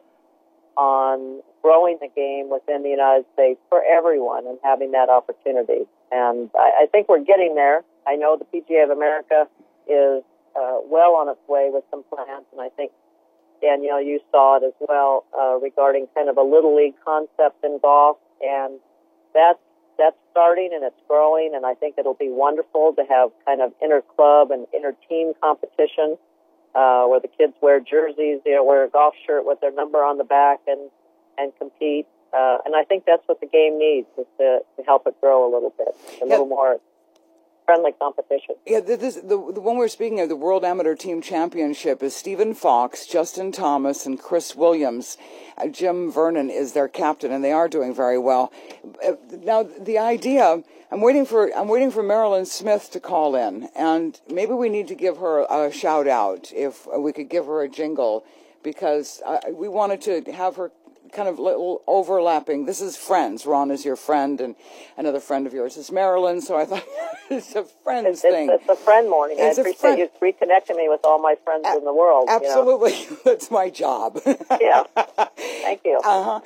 on growing the game within the United States for everyone and having that opportunity. And I think we're getting there. I know the PGA of America is well on its way with some plans, and I think, Danielle, you saw it as well regarding kind of a Little League concept in golf, and that's starting and it's growing, and I think it'll be wonderful to have kind of inter-club and inter-team competition where the kids wear jerseys, wear a golf shirt with their number on the back and compete. And I think that's what the game needs, is to help it grow a little bit, a little more friendly competition. Yeah, the one we're speaking of, the World Amateur Team Championship, is Stephen Fox, Justin Thomas, and Chris Williams. Jim Vernon is their captain, and they are doing very well. Now, the idea, I'm waiting for Marilyn Smith to call in, and maybe we need to give her a shout out, if we could give her a jingle, because we wanted to have her kind of little overlapping. This is friends. Ron is your friend, and another friend of yours is Marilyn, so I thought it's a friends thing. It's a friend morning. I appreciate you reconnecting me with all my friends in the world. Absolutely. That's my job. Yeah. Thank you.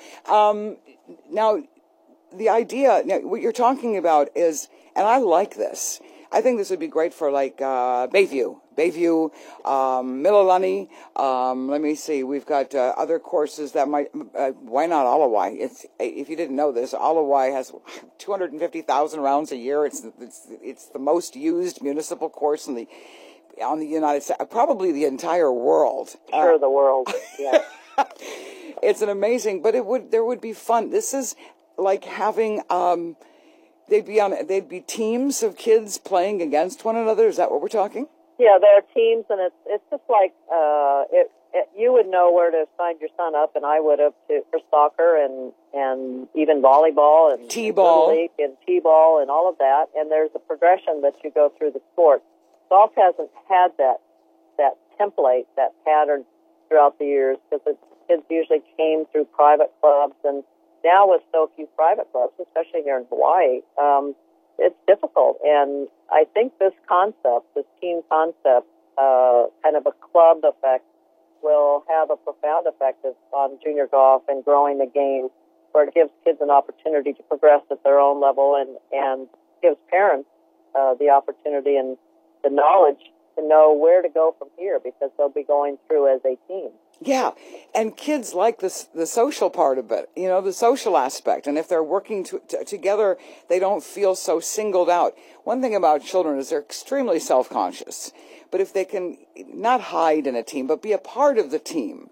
Now, the idea, what you're talking about is, and I like this, I think this would be great for like Bayview, Mililani. Let me see. We've got other courses that might. Why not Alawai? If you didn't know this, Alawai has 250,000 rounds a year. It's the most used municipal course on the United States, probably the entire world. Sure, the world. Yeah. It's an amazing, but there would be fun. This is like having. They'd be teams of kids playing against one another. Is that what we're talking? Yeah, there are teams, and it's just like you would know where to sign your son up, and I would have for soccer and even volleyball and t-ball and t-ball and all of that. And there's a progression that you go through the sport. Golf hasn't had that template, that pattern throughout the years, because the kids usually came through private clubs, and now with so few private clubs, especially here in Hawaii, it's difficult. And I think this team concept, kind of a club effect, will have a profound effect on junior golf and growing the game, where it gives kids an opportunity to progress at their own level and gives parents the opportunity and the knowledge to know where to go from here, because they'll be going through as a team. Yeah, and kids like the social part of it, the social aspect. And if they're working together, they don't feel so singled out. One thing about children is they're extremely self-conscious. But if they can not hide in a team, but be a part of the team,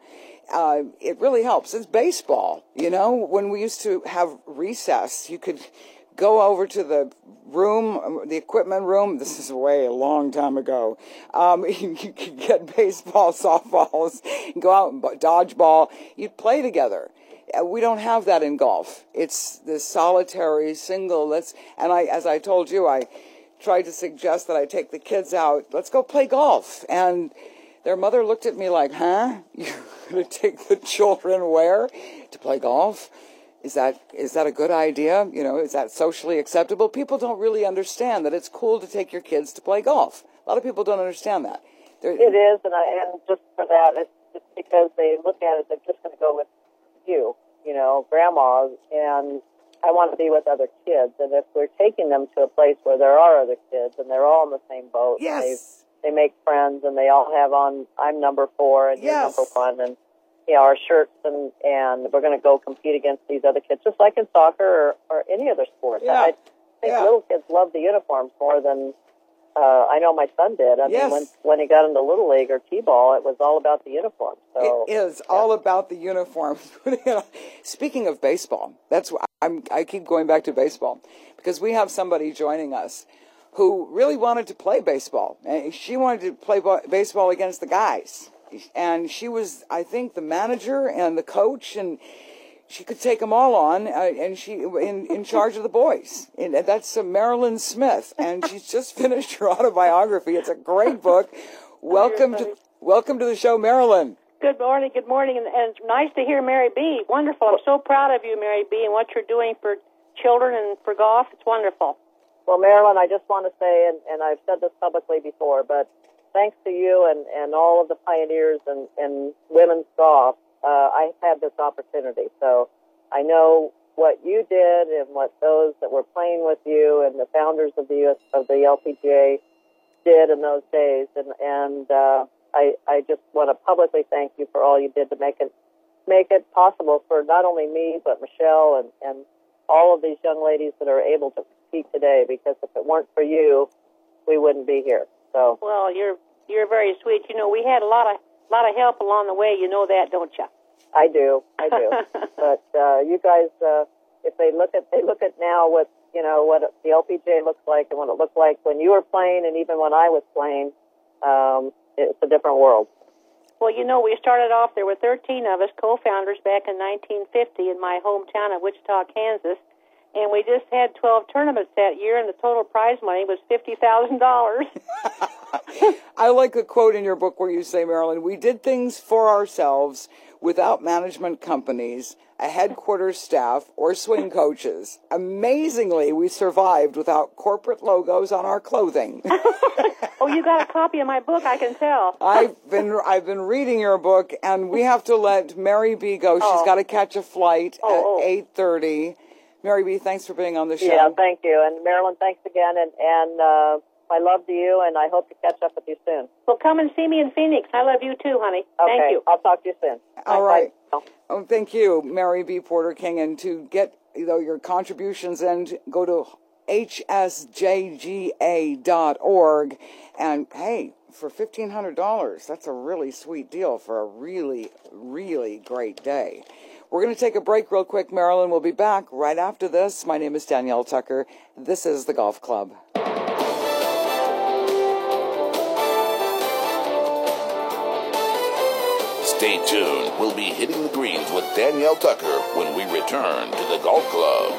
it really helps. It's baseball, When we used to have recess, you could go over to the room, the equipment room. This is way a long time ago. You could get baseball, softballs, go out and dodgeball. You'd play together. We don't have that in golf. It's this solitary single. As I told you, I tried to suggest that I take the kids out. Let's go play golf. And their mother looked at me like, huh? You're going to take the children where? To play golf? Is that a good idea? Is that socially acceptable? People don't really understand that it's cool to take your kids to play golf. A lot of people don't understand that. It is, and just for that, it's just because they look at it, they're just going to go with you, grandmas, and I want to be with other kids. And if we're taking them to a place where there are other kids and they're all in the same boat, yes, they make friends, and they all have on, I'm number 4 and you're number 1, and our shirts, and we're going to go compete against these other kids, just like in soccer or any other sport. Yeah. I think little kids love the uniforms more than I know my son did. I mean, when he got into Little League or T-ball, it was all about the uniform. So, it is all about the uniforms. Speaking of baseball, I keep going back to baseball, because we have somebody joining us who really wanted to play baseball. She wanted to play baseball against the guys. And she was, I think, the manager and the coach, and she could take them all on, and she in charge of the boys. And that's Marilyn Smith, and she's just finished her autobiography. It's a great book. Welcome to the show, Marilyn. Good morning, and it's nice to hear Mary B. Wonderful. I'm so proud of you, Mary B., and what you're doing for children and for golf. It's wonderful. Well, Marilyn, I just want to say, and I've said this publicly before, but thanks to you and all of the pioneers in women's golf, I've had this opportunity. So I know what you did and what those that were playing with you and the founders of the LPGA did in those days, and I just want to publicly thank you for all you did to make it possible for not only me but Michelle and all of these young ladies that are able to compete today. Because if it weren't for you, we wouldn't be here. So well, you're very sweet. You know, we had a lot of help along the way. You know that, don't you? I do. But you guys, if they look at now what the LPGA looks like and what it looked like when you were playing and even when I was playing, it's a different world. Well, you know, we started off, there were 13 of us co-founders back in 1950 in my hometown of Wichita, Kansas, and we just had 12 tournaments that year, and the total prize money was $50,000. I like a quote in your book where you say, Marilyn, we did things for ourselves without management companies, a headquarters staff, or swing coaches. Amazingly, we survived without corporate logos on our clothing. Oh, you got a copy of my book, I can tell. I've been reading your book, and we have to let Mary B go. She's got to catch a flight at 8:30. Mary B, thanks for being on the show. Yeah, thank you. And Marilyn, thanks again. And my love to you, and I hope to catch up with you soon. Well, come and see me in Phoenix. I love you too, honey. Okay, Thank you. I'll talk to you soon. All Bye. right. Oh, thank you, Mary B. Porter King. And to get your contributions in, go to hsjga.org. And hey, for $1,500, that's a really sweet deal for a really, really great day. We're going to take a break real quick, Marilyn. We'll be back right after this. My name is Danielle Tucker. This is the Golf Club. Stay tuned. We'll be hitting the greens with Danielle Tucker when we return to the Golf Club.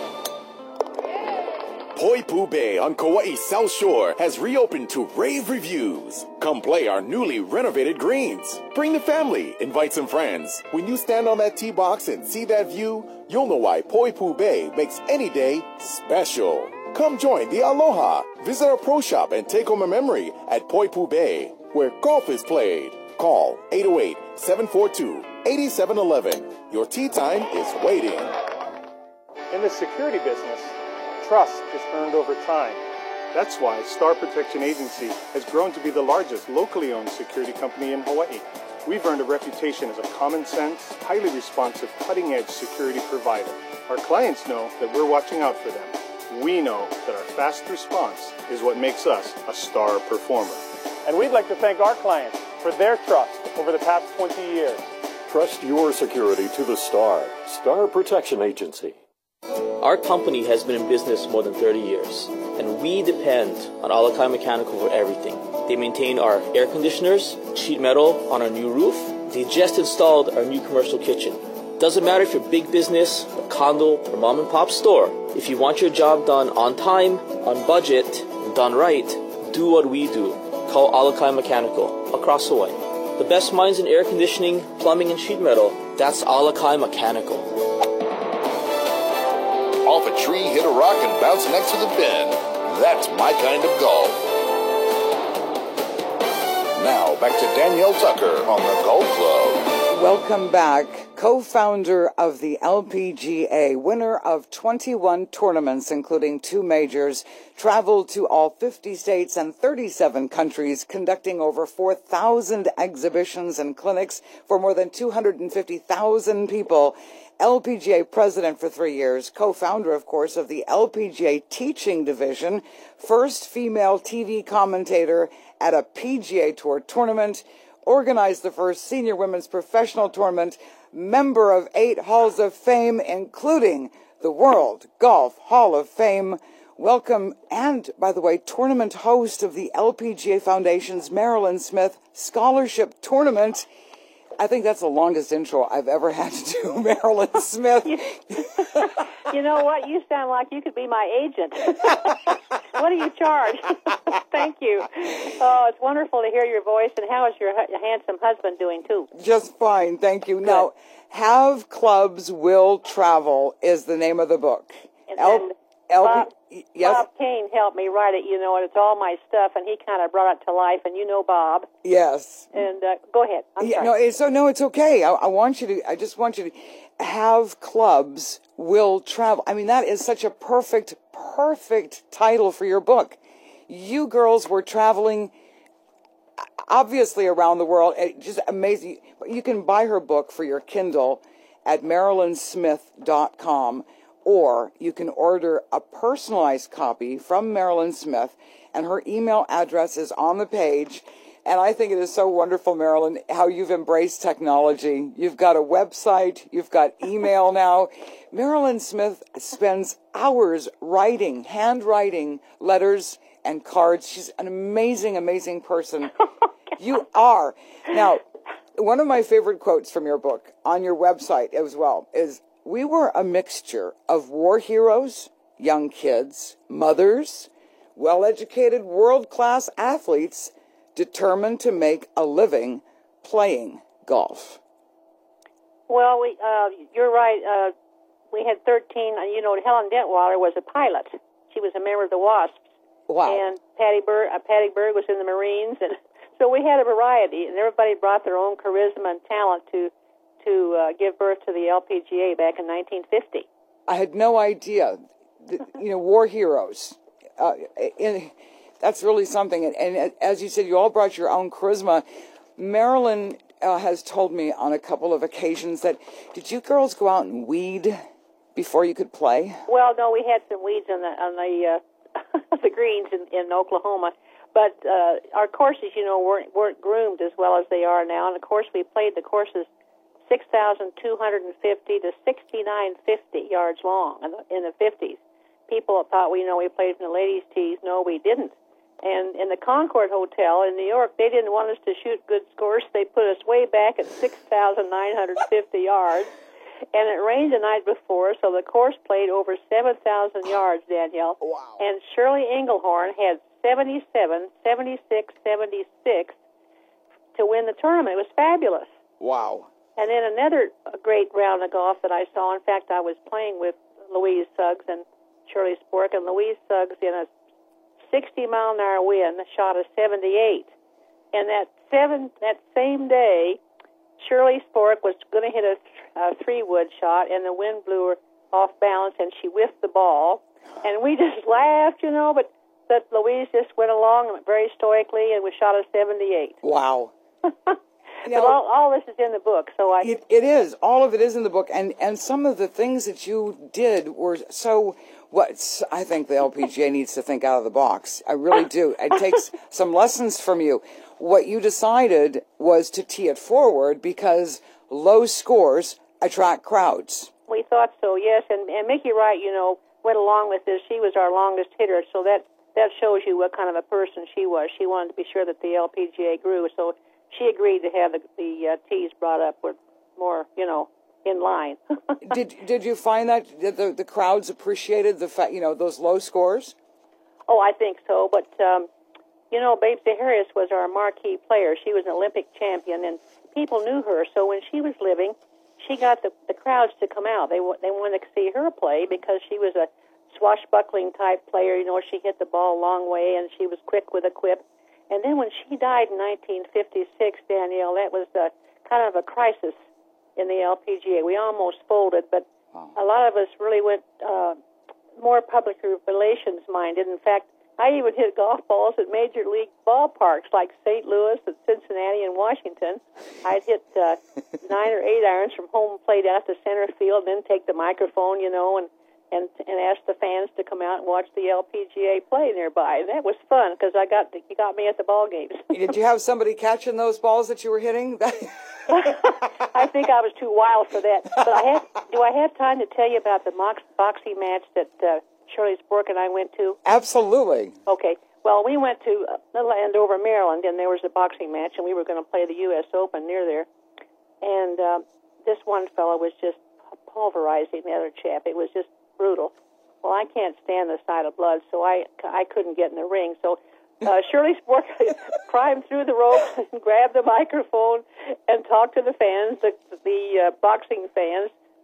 Poipu Bay on Kauai's South Shore has reopened to rave reviews. Come play our newly renovated greens. Bring the family, invite some friends. When you stand on that tee box and see that view, you'll know why Poipu Bay makes any day special. Come join the Aloha. Visit our pro shop and take home a memory at Poipu Bay, where golf is played. Call 808-742-8711. Your tee time is waiting. In the security business, trust is earned over time. That's why Star Protection Agency has grown to be the largest locally owned security company in Hawaii. We've earned a reputation as a common sense, highly responsive, cutting-edge security provider. Our clients know that we're watching out for them. We know that our fast response is what makes us a star performer. And we'd like to thank our clients for their trust over the past 20 years. Trust your security to the Star. Star Protection Agency. Our company has been in business more than 30 years, and we depend on Alakai Mechanical for everything. They maintain our air conditioners, sheet metal on our new roof. They just installed our new commercial kitchen. Doesn't matter if you're big business, a condo, or mom and pop store. If you want your job done on time, on budget, and done right, do what we do. Call Alakai Mechanical across Hawaii. The best minds in air conditioning, plumbing, and sheet metal, that's Alakai Mechanical. Off a tree, hit a rock, and bounce next to the pin. That's my kind of golf. Now, back to Danielle Tucker on the Golf Club. Welcome back. Co-founder of the LPGA, winner of 21 tournaments, including 2 majors, traveled to all 50 states and 37 countries, conducting over 4,000 exhibitions and clinics for more than 250,000 people. LPGA president for 3 years, co-founder, of course, of the LPGA teaching division, first female TV commentator at a PGA Tour tournament, organized the first senior women's professional tournament, member of 8 Halls of Fame, including the World Golf Hall of Fame. Welcome, and, by the way, tournament host of the LPGA Foundation's Marilyn Smith Scholarship Tournament. I think that's the longest intro I've ever had to do, Marilyn Smith. You know what? You sound like you could be my agent. What do you charge? Thank you. Oh, it's wonderful to hear your voice. And how is your handsome husband doing, too? Just fine, thank you. Good. Now, Have Clubs Will Travel is the name of the book. and yes. Bob Kane helped me write it, and it's all my stuff, and he kind of brought it to life, and Bob. Yes. And go ahead. I'm sorry. No, it's okay. I just want you to have clubs will travel. I mean, that is such a perfect title for your book. You girls were traveling, obviously, around the world. Just amazing. You can buy her book for your Kindle at MarilynSmith.com, or you can order a personalized copy from Marilyn Smith, and her email address is on the page. And I think it is so wonderful, Marilyn, how you've embraced technology. You've got a website. You've got email now. Marilyn Smith spends hours handwriting letters and cards. She's an amazing, amazing person. You are. Now, one of my favorite quotes from your book on your website as well is, "We were a mixture of war heroes, young kids, mothers, well-educated, world-class athletes determined to make a living playing golf." Well, you're right. We had 13. Helen Detweiler was a pilot. She was a member of the Wasps. Wow. And Patty Berg was in the Marines, and so we had a variety, and everybody brought their own charisma and talent to give birth to the LPGA back in 1950. I had no idea. War heroes. That's really something. And as you said, you all brought your own charisma. Marilyn has told me on a couple of occasions that, did you girls go out and weed before you could play? Well, no, we had some weeds on the the greens in Oklahoma. But our courses, weren't groomed as well as they are now. And, of course, we played the courses 6,250 to 6,950 yards long in the 50s. People thought we played from the ladies' tees. No, we didn't. And in the Concord Hotel in New York, they didn't want us to shoot good scores. They put us way back at 6,950 yards. And it rained the night before, so the course played over 7,000 yards, Danielle. Wow. And Shirley Engelhorn had 77, 76, 76 to win the tournament. It was fabulous. Wow. And then another great round of golf that I saw. In fact, I was playing with Louise Suggs and Shirley Spork, and Louise Suggs in a 60-mile-an-hour wind shot a 78. And that same day, Shirley Spork was going to hit a three-wood shot, and the wind blew her off balance, and she whiffed the ball. And we just laughed, but Louise just went along very stoically, and we shot a 78. Wow. But all this is in the book, so It is. All of it is in the book, and some of the things that you did were so. I think the LPGA needs to think out of the box. I really do. It takes some lessons from you. What you decided was to tee it forward because low scores attract crowds. We thought so, yes. And Mickey Wright, went along with this. She was our longest hitter, so that shows you what kind of a person she was. She wanted to be sure that the LPGA grew, so she agreed to have the tees brought up with more, in line. Did you find that the crowds appreciated the fact, those low scores? Oh, I think so. But Babe Zaharias was our marquee player. She was an Olympic champion, and people knew her. So when she was living, she got the crowds to come out. They wanted to see her play because she was a swashbuckling type player. She hit the ball a long way, and she was quick with a quip. And then when she died in 1956, Danielle, that was kind of a crisis in the LPGA. We almost folded, but a lot of us really went more public relations minded. In fact, I even hit golf balls at major league ballparks like St. Louis and Cincinnati and Washington. I'd hit 9 or 8 irons from home plate out to center field, and then take the microphone, and ask the fans to come out and watch the LPGA play nearby. And that was fun because you got me at the ball games. Did you have somebody catching those balls that you were hitting? I think I was too wild for that. But do I have time to tell you about the boxing match that Shirley Spork and I went to? Absolutely. Okay. Well, we went to Landover, Maryland, and there was a boxing match, and we were going to play the U.S. Open near there. And this one fellow was just pulverizing the other chap. It was just brutal. Well, I can't stand the sight of blood, so I couldn't get in the ring. So Shirley Spork climbed through the ropes and grabbed the microphone and talked to the fans, the boxing fans,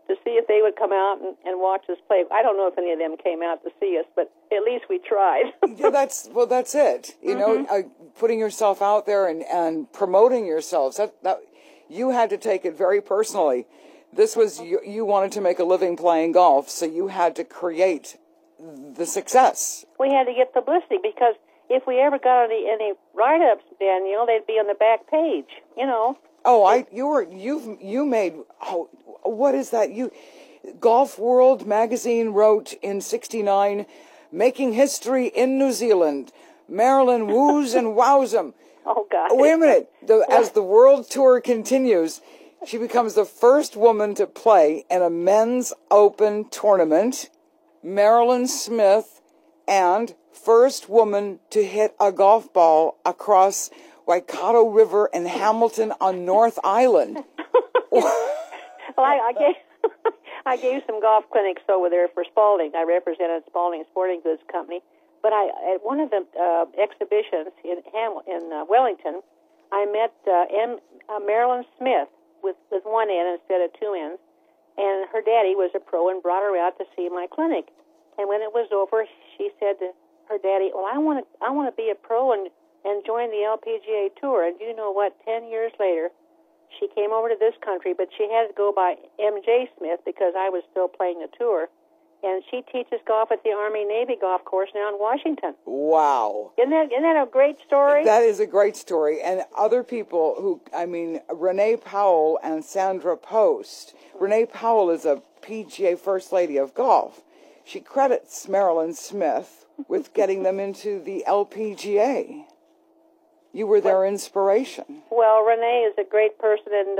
to see if they would come out and watch us play. I don't know if any of them came out to see us, but at least we tried. Yeah, that's it. You know, putting yourself out there and promoting yourselves. That you had to take it very personally. This was you wanted to make a living playing golf, so you had to create the success. We had to get publicity because if we ever got any write-ups, Danielle, they'd be on the back page. You know. Oh, you made. Oh, what is that? Golf World magazine wrote in '69, making history in New Zealand. Marilyn woos and wows them. Oh God! Wait a minute. As the world tour continues, she becomes the first woman to play in a men's open tournament. Marilyn Smith, and first woman to hit a golf ball across Waikato River in Hamilton on North Island. Well, I gave some golf clinics over there for Spalding. I represented Spalding Sporting Goods Company. But at one of the exhibitions in Wellington, I met Marilyn Smith with one N instead of two N's, and her daddy was a pro and brought her out to see my clinic. And when it was over, she said to her daddy, "Well, I want to be a pro and join the LPGA Tour." And you know what? 10 years later, she came over to this country, but she had to go by M.J. Smith because I was still playing the tour. And she teaches golf at the Army-Navy golf course now in Washington. Wow. Isn't that a great story? That is a great story. And other people Renee Powell and Sandra Post. Renee Powell is a PGA First Lady of Golf. She credits Marilyn Smith with getting them into the LPGA. You were their inspiration. Well, Renee is a great person, and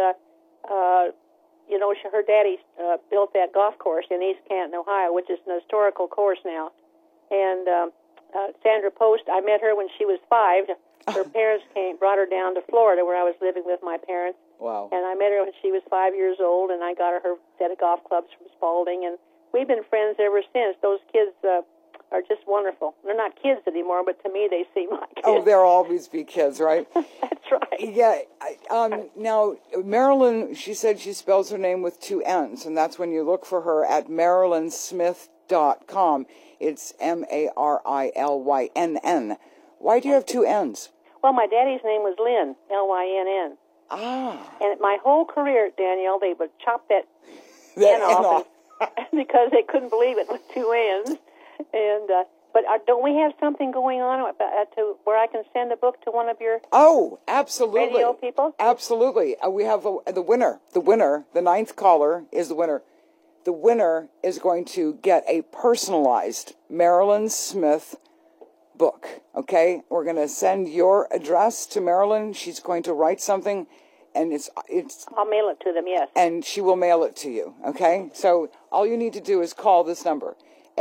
her daddy built that golf course in East Canton, Ohio, which is an historical course now. And Sandra Post, I met her when she was 5. Her parents brought her down to Florida, where I was living with my parents. Wow. And I met her when she was 5 years old, and I got her set of golf clubs from Spalding, and we've been friends ever since. Those kids are just wonderful. They're not kids anymore, but to me they seem like kids. Oh, they'll always be kids, right? That's right. Yeah. Now, Marilyn, she said she spells her name with 2 N's, and that's when you look for her at MarilynSmith.com. It's MarilYNN. Why do you have 2 N's? Well, my daddy's name was Lynn, Lynn. Ah. And my whole career, Danielle, they would chop that N off. Because they couldn't believe it with 2 N's. And but don't we have something going on to where I can send a book to one of your radio people? Absolutely. We have the winner. The 9th caller is the winner. The winner is going to get a personalized Marilyn Smith book. Okay, we're going to send your address to Marilyn. She's going to write something. And it's. I'll mail it to them, yes. And she will mail it to you, okay? So all you need to do is call this number,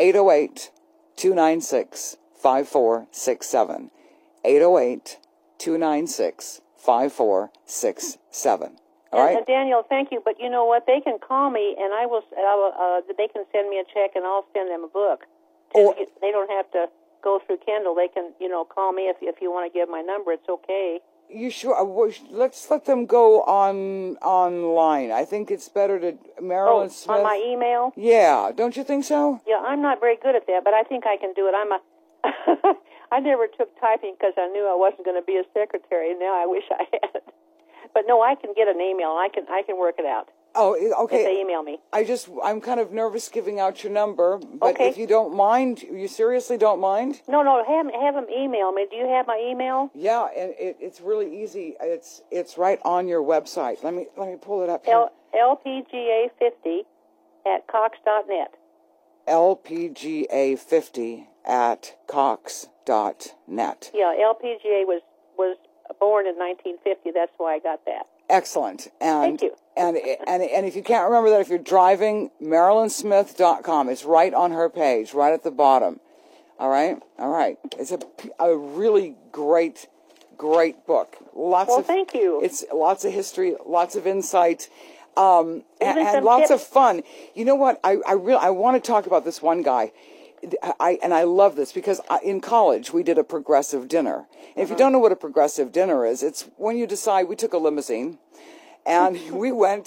808-296-5467. 808-296-5467. All right? And Daniel, thank you. But you know what? They can call me, and I will. They can send me a check, and I'll send them a book. They don't have to go through Kendall. They can, call me if you want to give my number. It's okay. You sure? Let's let them go online. I think it's better to Marilyn Smith. On my email? Yeah, don't you think so? Yeah, I'm not very good at that, but I think I can do it. I never took typing because I knew I wasn't going to be a secretary. Now I wish I had. But no, I can get an email. I can work it out. Oh, okay. If they email me. I'm kind of nervous giving out your number, but okay. If you don't mind, you seriously don't mind? No, have them email me. Do you have my email? Yeah, and it's really easy. It's right on your website. Let me pull it up here. LPGA50@cox.net. LPGA50@cox.net. Yeah, LPGA was born in 1950. That's why I got that. Excellent. And thank you. And if you can't remember that, if you're driving, MarilynSmith.com. It's right on her page, right at the bottom. All right? It's a really great book. Thank you. It's lots of history, lots of insight, and lots of fun. You know what? I want to talk about this one guy. I love this because in college we did a progressive dinner. And if you don't know what a progressive dinner is, it's when you decide, we took a limousine and we went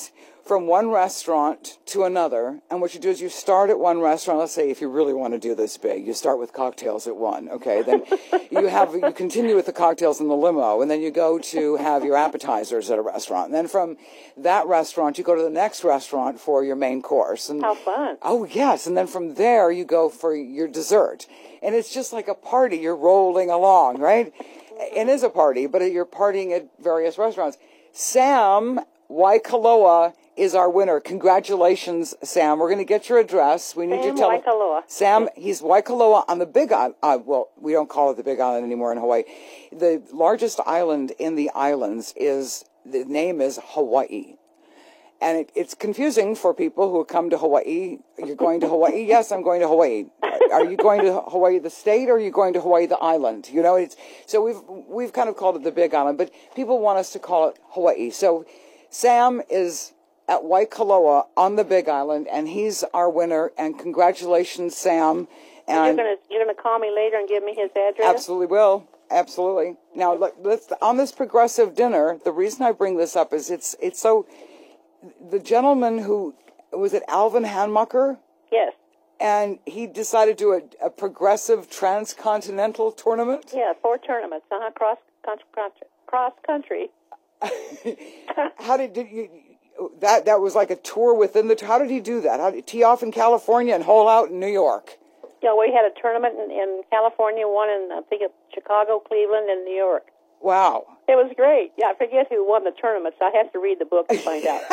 from one restaurant to another, and what you do is you start at one restaurant. Let's say if you really want to do this big, you start with cocktails at one, okay? Then you continue with the cocktails in the limo, and then you go to have your appetizers at a restaurant. And then from that restaurant, you go to the next restaurant for your main course. And, how fun. Oh, yes, and then from there, you go for your dessert. And it's just like a party. You're rolling along, right? It is a party, but you're partying at various restaurants. Sam Waikoloa is our winner. Congratulations, Sam. We're going to get your address. We need you to tell Waikoloa. Sam, he's Waikoloa on the Big Island. Well, we don't call it the Big Island anymore in Hawaii. The largest island in the islands the name is Hawaii. And it's confusing for people who come to Hawaii. You're going to Hawaii? Yes, I'm going to Hawaii. Are you going to Hawaii the state, or are you going to Hawaii the island? You know, so we've kind of called it the Big Island, but people want us to call it Hawaii. So Sam is at Waikoloa on the Big Island, and he's our winner. And congratulations, Sam. And you're gonna call me later and give me his address? Absolutely will. Absolutely. Now, let's on this progressive dinner. The reason I bring this up is it's so. The gentleman who was it, Alvin Hanmacher? Yes. And he decided to do a progressive transcontinental tournament. Yeah, 4 tournaments. Cross country. How did you? That was like a tour within the. How did he do that? How did he tee off in California and hole out in New York? Yeah, we had a tournament in California, one in I think Chicago, Cleveland, and New York. Wow. It was great. Yeah, I forget who won the tournaments. I have to read the book to find out.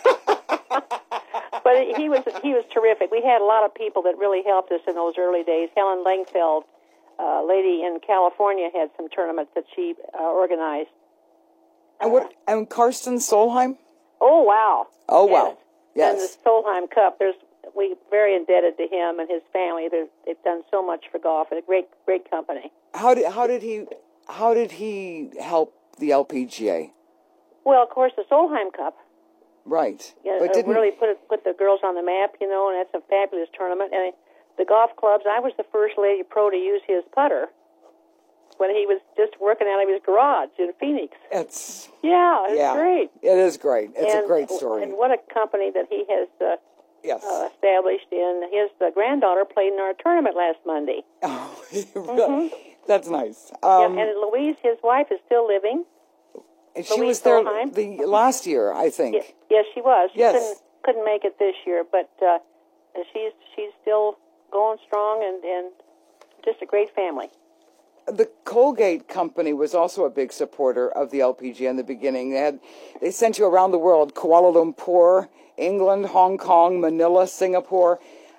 But he was terrific. We had a lot of people that really helped us in those early days. Helen Langfeld, a lady in California, had some tournaments that she organized. And Karsten Solheim? Oh, wow. Oh, wow. Yes. And the Solheim Cup, we're very indebted to him and his family. They've done so much for golf, and a great company. How did he help the LPGA? Well, of course, the Solheim Cup. Right. Yeah, but didn't really put the girls on the map, you know, and that's a fabulous tournament. And the golf clubs, I was the first lady pro to use his putter when he was just working out of his garage in Phoenix. It's great. It is great. It's a great story. And what a company that he has established. And his granddaughter played in our tournament last Monday. Oh, really? That's nice. And Louise, his wife, is still living. And she was there the last year, I think. Yes, she was. She yes. couldn't make it this year, but she's still going strong and just a great family. The Colgate Company was also a big supporter of the LPGA in the beginning. They sent you around the world: Kuala Lumpur, England, Hong Kong, Manila, Singapore.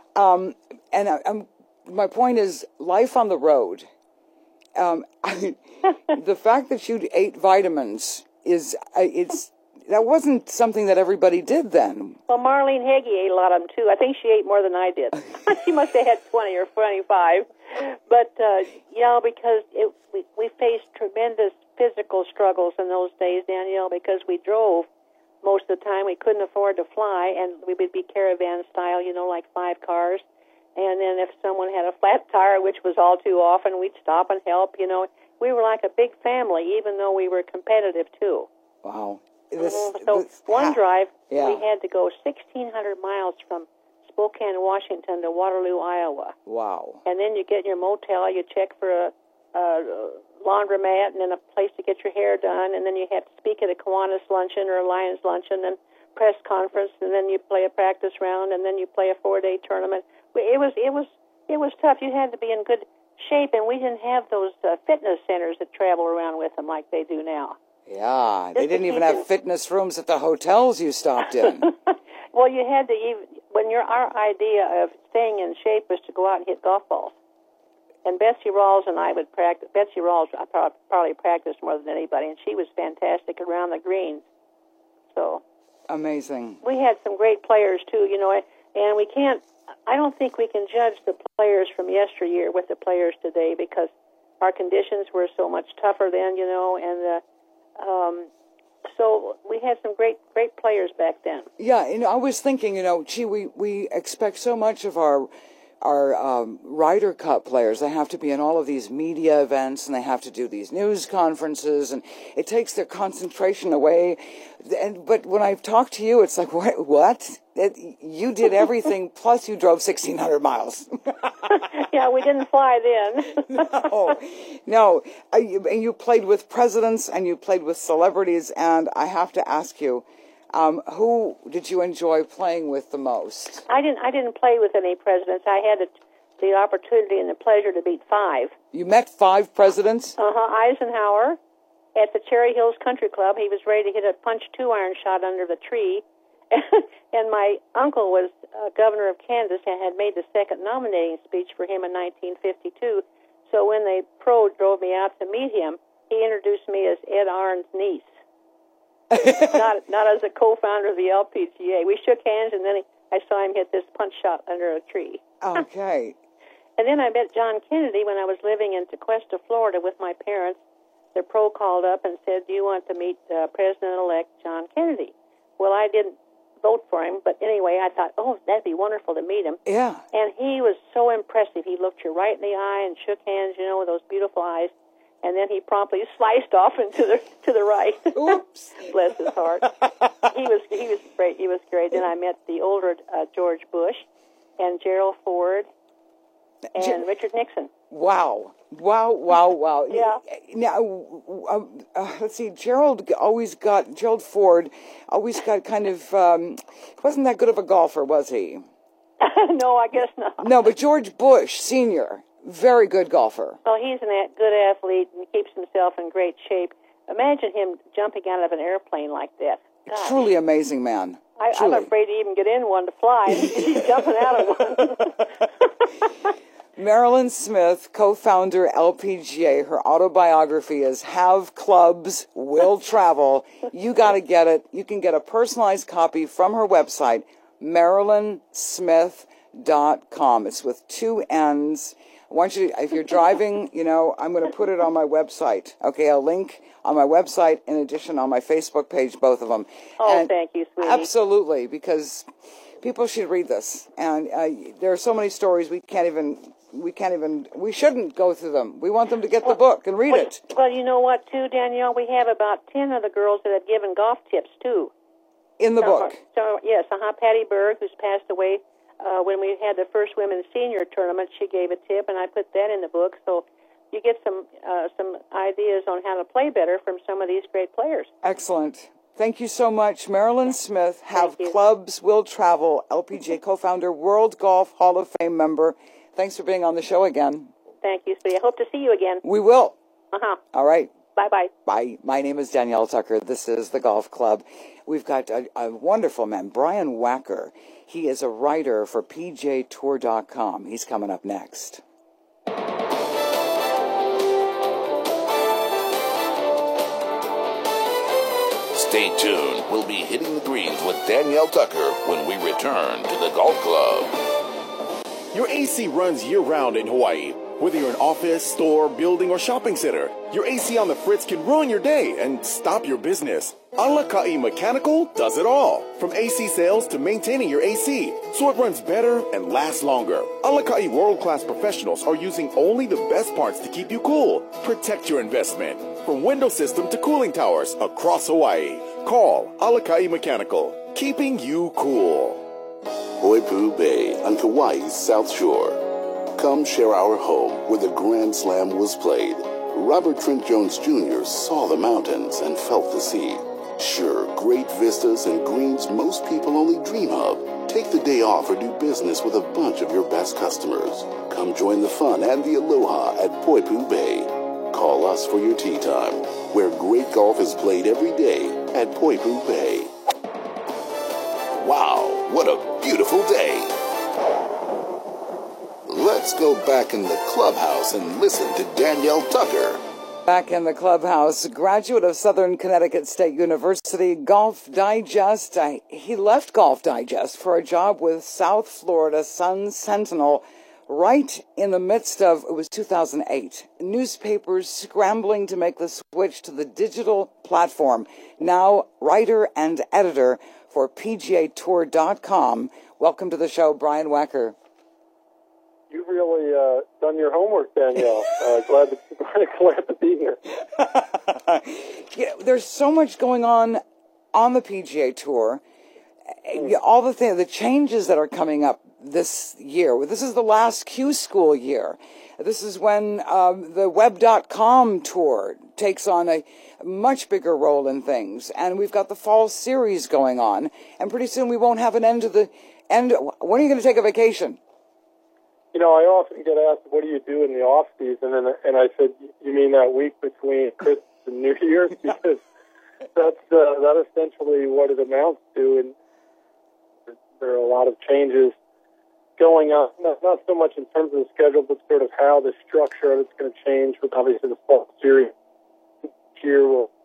My point is, life on the road. The fact that you ate vitamins that wasn't something that everybody did then. Well, Marlene Hagee ate a lot of them too. I think she ate more than I did. She must have had 20 or 25. But because we faced tremendous physical struggles in those days, Danielle, because we drove most of the time. We couldn't afford to fly, and we would be caravan style, like 5 cars. And then if someone had a flat tire, which was all too often, we'd stop and help. We were like a big family, even though we were competitive too. Wow. One drive, we had to go 1,600 miles from Spokane, Washington to Waterloo, Iowa. Wow. And then you get in your motel, you check for a laundromat and then a place to get your hair done, and then you have to speak at a Kiwanis luncheon or a Lions luncheon, and press conference, and then you play a practice round, and then you play a 4-day tournament. It was tough. You had to be in good shape, and we didn't have those fitness centers that travel around with them like they do now. Yeah, they didn't even have fitness rooms at the hotels you stopped in. Well, you had to our idea of staying in shape was to go out and hit golf balls. And Betsy Rawls and I would practice. Betsy Rawls probably practiced more than anybody, and she was fantastic around the greens. So amazing. We had some great players too, and we can't. I don't think we can judge the players from yesteryear with the players today because our conditions were so much tougher then, and so we had some great players back then. Yeah, I was thinking, we expect so much of our Ryder Cup players. They have to be in all of these media events, and they have to do these news conferences, and it takes their concentration away. But when I've talked to you, it's like, what? You did everything, plus you drove 1,600 miles. Yeah, we didn't fly then. No. You played with presidents, and you played with celebrities, and I have to ask you, who did you enjoy playing with the most? I didn't play with any presidents. I had the opportunity and the pleasure to meet 5. You met 5 presidents? Eisenhower at the Cherry Hills Country Club. He was ready to hit a punch 2-iron shot under the tree. And my uncle was governor of Kansas and had made the second nominating speech for him in 1952. So when the pro drove me out to meet him, he introduced me as Ed Arn's niece. not as a co-founder of the LPGA. We shook hands, and then I saw him hit this punch shot under a tree. Okay. And then I met John Kennedy when I was living in Tequesta, Florida, with my parents. The pro called up and said, "Do you want to meet President-elect John Kennedy?" Well, I didn't vote for him, but anyway, I thought, oh, that'd be wonderful to meet him. Yeah. And he was so impressive. He looked you right in the eye and shook hands, with those beautiful eyes. And then he promptly sliced off into the right. Oops. Bless his heart. He was great. He was great. Then I met the older George Bush and Gerald Ford and Richard Nixon. Wow. Yeah. Now, let's see. Gerald Ford always got kind of, wasn't that good of a golfer, was he? No, I guess not. No, but George Bush Sr., very good golfer. Well, he's a good athlete and keeps himself in great shape. Imagine him jumping out of an airplane like that. Gosh. Truly amazing man. I'm afraid to even get in one to fly. He's jumping out of one. Marilyn Smith, co-founder LPGA. Her autobiography is Have Clubs, Will Travel. You got to get it. You can get a personalized copy from her website, MarilynSmith.com. It's with 2 N's. I want you to, if you're driving, I'm going to put it on my website. Okay, I'll link on my website, in addition on my Facebook page, both of them. Oh, thank you, sweetie. Absolutely, because people should read this. And there are so many stories we shouldn't go through them. We want them to get the book and read it. Well, you know what, too, Danielle? We have about 10 of the girls that have given golf tips, too. In the book? So, yes, Patty Berg, who's passed away, when we had the first women's senior tournament, she gave a tip, and I put that in the book. So you get some ideas on how to play better from some of these great players. Excellent. Thank you so much. Marilyn Smith, Have Clubs, Will Travel, LPGA co-founder, World Golf Hall of Fame member. Thanks for being on the show again. Thank you, sweetie. I hope to see you again. We will. All right. Bye-bye. Bye. My name is Danielle Tucker. This is the Golf Club. We've got a wonderful man, Brian Wacker. He is a writer for PGAtour.com. He's coming up next. Stay tuned. We'll be hitting the greens with Danielle Tucker when we return to the Golf Club. Your AC runs year-round in Hawaii. Whether you're an office, store, building, or shopping center, your AC on the fritz can ruin your day and stop your business. Alakai Mechanical does it all. From AC sales to maintaining your AC, so it runs better and lasts longer. Alakai world-class professionals are using only the best parts to keep you cool. Protect your investment. From window system to cooling towers across Hawaii. Call Alakai Mechanical, keeping you cool. Poipu Bay on Kauai's South Shore. Come share our home where the Grand Slam was played. Robert Trent Jones Jr. saw the mountains and felt the sea. Sure, great vistas and greens most people only dream of. Take the day off or do business with a bunch of your best customers. Come join the fun and the aloha at Poipu Bay. Call us for your tee time, where great golf is played every day at Poipu Bay. Wow, what a beautiful day. Let's go back in the clubhouse and listen to Danielle Tucker. Back in the clubhouse, graduate of Southern Connecticut State University, Golf Digest. He left Golf Digest for a job with South Florida Sun Sentinel right in the midst of, it was 2008, newspapers scrambling to make the switch to the digital platform. Now, writer and editor for PGAtour.com. Welcome to the show, Brian Wacker. You've really done your homework, Danielle. Glad to be here. There's so much going on the PGA Tour. All the changes that are coming up this year. This is the last Q School year. This is when the Web.com tour takes on a much bigger role in things. And we've got the fall series going on. And pretty soon we won't have an end to the end. When are you going to take a vacation? You know, I often get asked, what do you do in the off season? And I said, you mean that week between Christmas and New Year's? Because that's essentially what it amounts to. And there are a lot of changes going on, not so much in terms of the schedule, but sort of how the structure of it's going to change with obviously the fall series. Here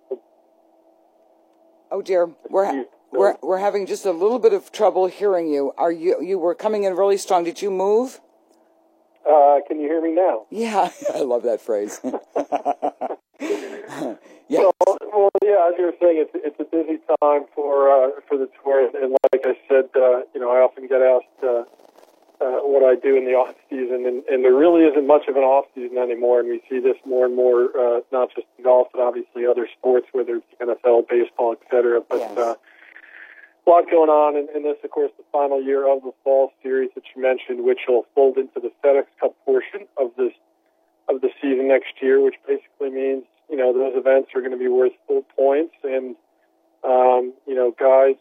oh dear, we're having just a little bit of trouble hearing you. You were coming in really strong. Did you move? Can you hear me now? Yeah, I love that phrase. Yeah. Well, yeah. As you were saying, it's a busy time for the tour, and like I said, you know, I often get asked what I do in the off season, and there really isn't much of an off season anymore, and we see this more and more, not just in golf, but obviously other sports, whether it's NFL, baseball, etc. But yes. A lot going on, and this, of course, the final year of the fall series that you mentioned, which will fold into the FedEx Cup portion of the season next year, which basically means, you know, those events are going to be worth full points, and you know, guys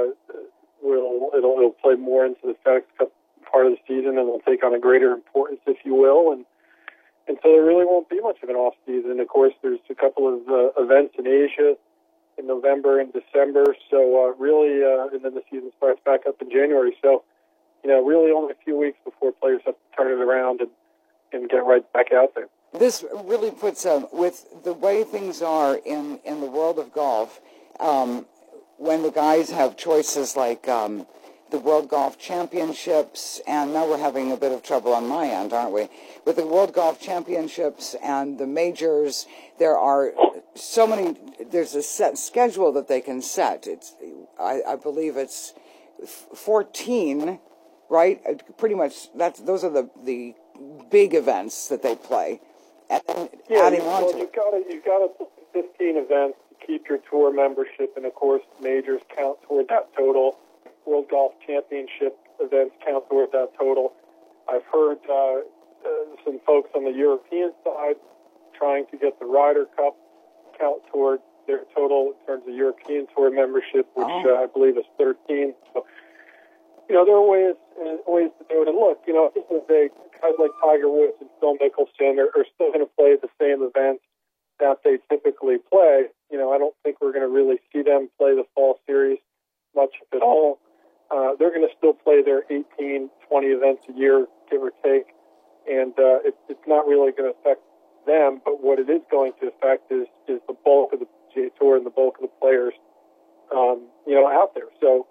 it'll play more into the FedEx Cup part of the season, and will take on a greater importance, if you will, and so there really won't be much of an off season. Of course, there's a couple of events in Asia in November and December, so really, and then the season starts back up in January. So, you know, really only a few weeks before players have to turn it around and get right back out there. This really puts, with the way things are in the world of golf, when the guys have choices like the World Golf Championships, and now we're having a bit of trouble on my end, aren't we? With the World Golf Championships and the majors, there are so many, there's a set schedule that they can set. I believe it's 14, right? Pretty much, those are the big events that they play. And then adding on to it. You've got to 15 events to keep your tour membership, and of course, majors count toward that total. World Golf Championship events count toward that total. I've heard some folks on the European side trying to get the Ryder Cup count toward their total in terms of European Tour membership, which I believe is 13. So, you know, there are ways to do it. And look, you know, at the end of the day, guys like Tiger Woods and Phil Mickelson are still going to play the same events that they typically play. You know, I don't think we're going to really see them play the fall series much at all. They're going to still play their 18, 20 events a year, give or take, and it's not really going to affect them. But what it is going to affect is the bulk of the PGA Tour and the bulk of the players, you know, out there. So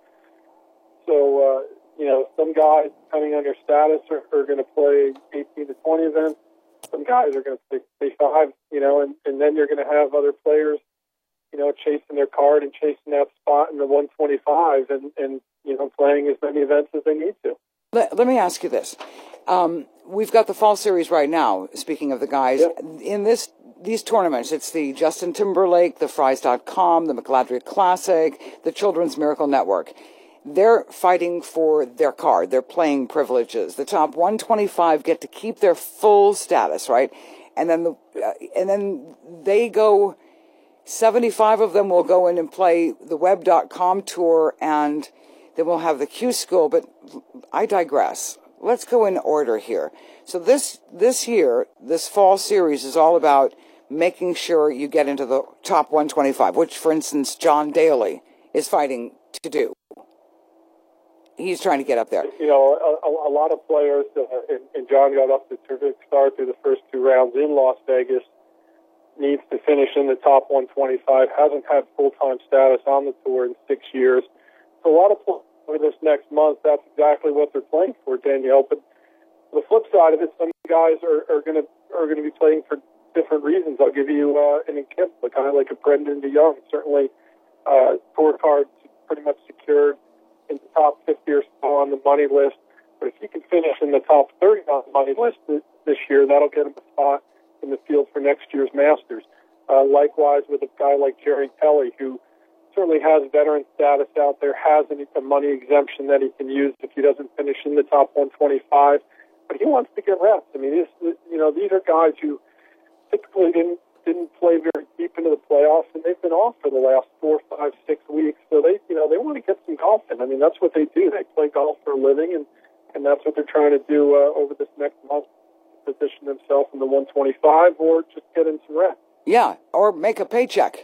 you know, some guys, depending on their status, are going to play 18 to 20 events. Some guys are going to play 5, you know, and then you're going to have other players, you know, chasing their card and chasing that spot in the 125 and you know, playing as many events as they need to. Let me ask you this. We've got the fall series right now, speaking of the guys. Yep. In these tournaments, it's the Justin Timberlake, the Fries.com, the McLadry Classic, the Children's Miracle Network. They're fighting for their card, their playing privileges. The top 125 get to keep their full status, right? And then they go, 75 of them will go in and play the Web.com tour, and then we'll have the Q School. But I digress. Let's go in order here. So this year, this fall series is all about making sure you get into the top 125, which, for instance, John Daly is fighting to do. He's trying to get up there. You know, a lot of players, and John got up to a terrific start through the first 2 rounds in Las Vegas, needs to finish in the top 125, hasn't had full-time status on the tour in 6 years. So a lot of players over this next month, that's exactly what they're playing for, Danielle. But the flip side of it, some guys are going to be playing for different reasons. I'll give you an example, a guy like a Brendan DeYoung, certainly tour card pretty much secured in the top 50 or so on the money list. But if he can finish in the top 30 on the money list this year, that'll get him a spot in the field for next year's Masters. Likewise with a guy like Jerry Kelly, who certainly has veteran status out there, has a money exemption that he can use if he doesn't finish in the top 125. But he wants to get reps. I mean, these are guys who typically didn't play very deep into the playoffs, and they've been off for the last 4, 5, 6 weeks. So they want to get some golf in. I mean, that's what they do. They play golf for a living, and that's what they're trying to do over this next month, position themselves in the 125 or just get in some reps. Yeah, or make a paycheck.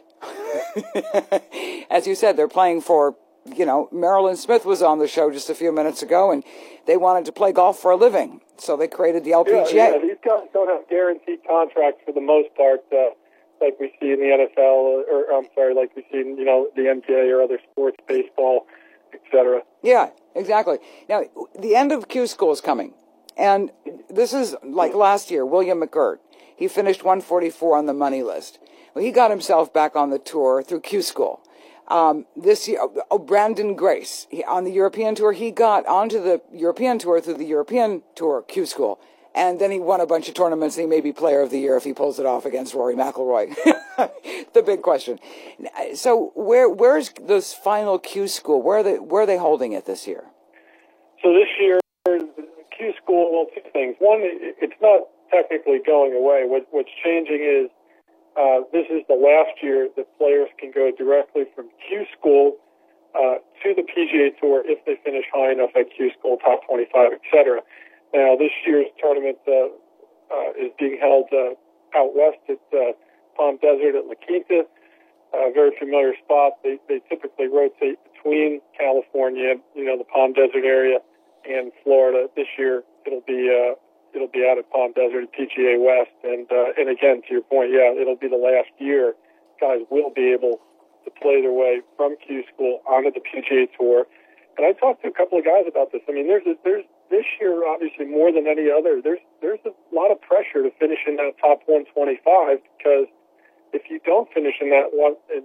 As you said, they're playing for, Marilyn Smith was on the show just a few minutes ago, and they wanted to play golf for a living, so they created the LPGA. Yeah, these guys don't have guaranteed contracts for the most part, like we see in the NFL, like we see in, the NBA or other sports, baseball, etc. Yeah, exactly. Now, the end of Q School is coming, and this is like last year, William McGirt. He finished 144 on the money list. Well, he got himself back on the tour through Q School. This year, Brandon Grace, on the European Tour, he got onto the European Tour through the European Tour Q School. And then he won a bunch of tournaments, and he may be Player of the Year if he pulls it off against Rory McIlroy. The big question. So where's this final Q School? Where are they holding it this year? So this year, Q School, well, two things. One, it's not technically going away. What's changing is this is the last year that players can go directly from Q School to the PGA Tour if they finish high enough at Q School, top 25, etc. Now, this year's tournament is being held out west at Palm Desert at La Quinta, a very familiar spot. They typically rotate between California, the Palm Desert area, and Florida. This year, it'll be out at Palm Desert at PGA West, and again, to your point, it'll be the last year guys will be able to play their way from Q School onto the PGA Tour. And I talked to a couple of guys about this. I mean, there's this year, obviously, more than any other, there's a lot of pressure to finish in that top 125, because if you don't finish in that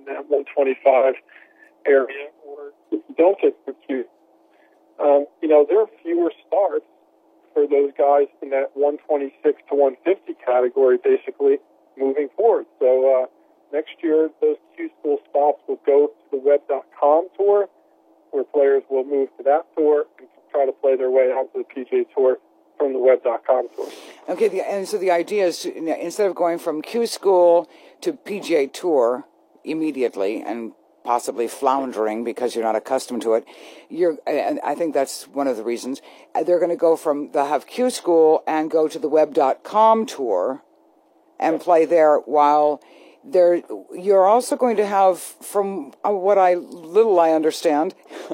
125 area, or if you don't get through Q, there are fewer starts for those guys in that 126 to 150 category, basically, moving forward. So next year, those Q School spots will go to the Web.com tour, where players will move to that tour and try to play their way onto the PGA Tour from the Web.com tour. Okay, and so the idea is, instead of going from Q School to PGA Tour immediately and possibly floundering because you're not accustomed to it, and I think that's one of the reasons, they're going to go they'll have Q School and go to the Web.com tour and play there, while you're also going to have, from what I understand,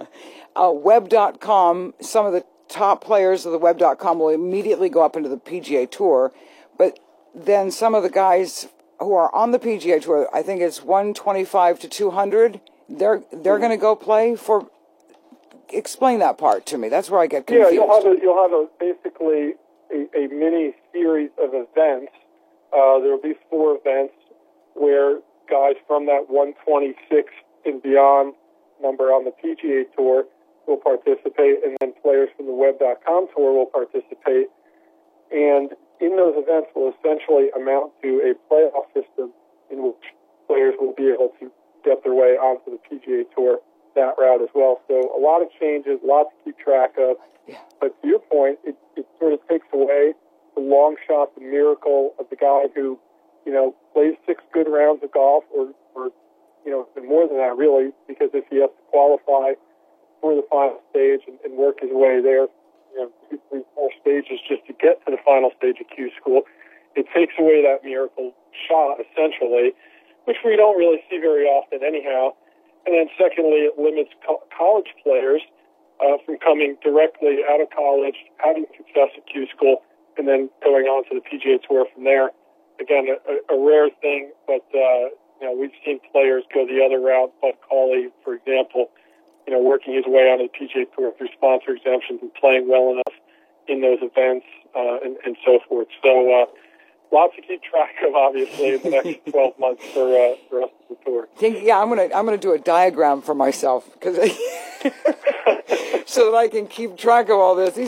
Web.com, some of the top players of the Web.com will immediately go up into the PGA Tour, but then some of the guys who are on the PGA Tour, I think it's 125 to 200, they're going to go play for. Explain that part to me. That's where I get confused. Yeah, you'll have basically a mini series of events. There will be 4 events where guys from that 126 and beyond number on the PGA Tour will participate, and then players from the Web.com tour will participate. And in those events will essentially amount to a playoff system in which players will be able to get their way onto the PGA Tour that route as well. So a lot of changes, lots to keep track of. Yeah. But to your point, it sort of takes away the long shot, the miracle of the guy who, plays 6 good rounds of golf, or more than that, really, because if he has to qualify for the final stage and work his way there, 2, 3, 4 stages just to get to the final stage of Q School, it takes away that miracle shot, essentially, which we don't really see very often anyhow. And then secondly, it limits college players from coming directly out of college, having success at Q School, and then going on to the PGA Tour from there. Again, a rare thing, but we've seen players go the other route. Bud Cauley, for example, working his way onto the PGA Tour through sponsor exemptions and playing well enough in those events and so forth. So lots to keep track of, obviously, in the next 12 months for us of the tour. Yeah, I'm gonna do a diagram for myself so that I can keep track of all this.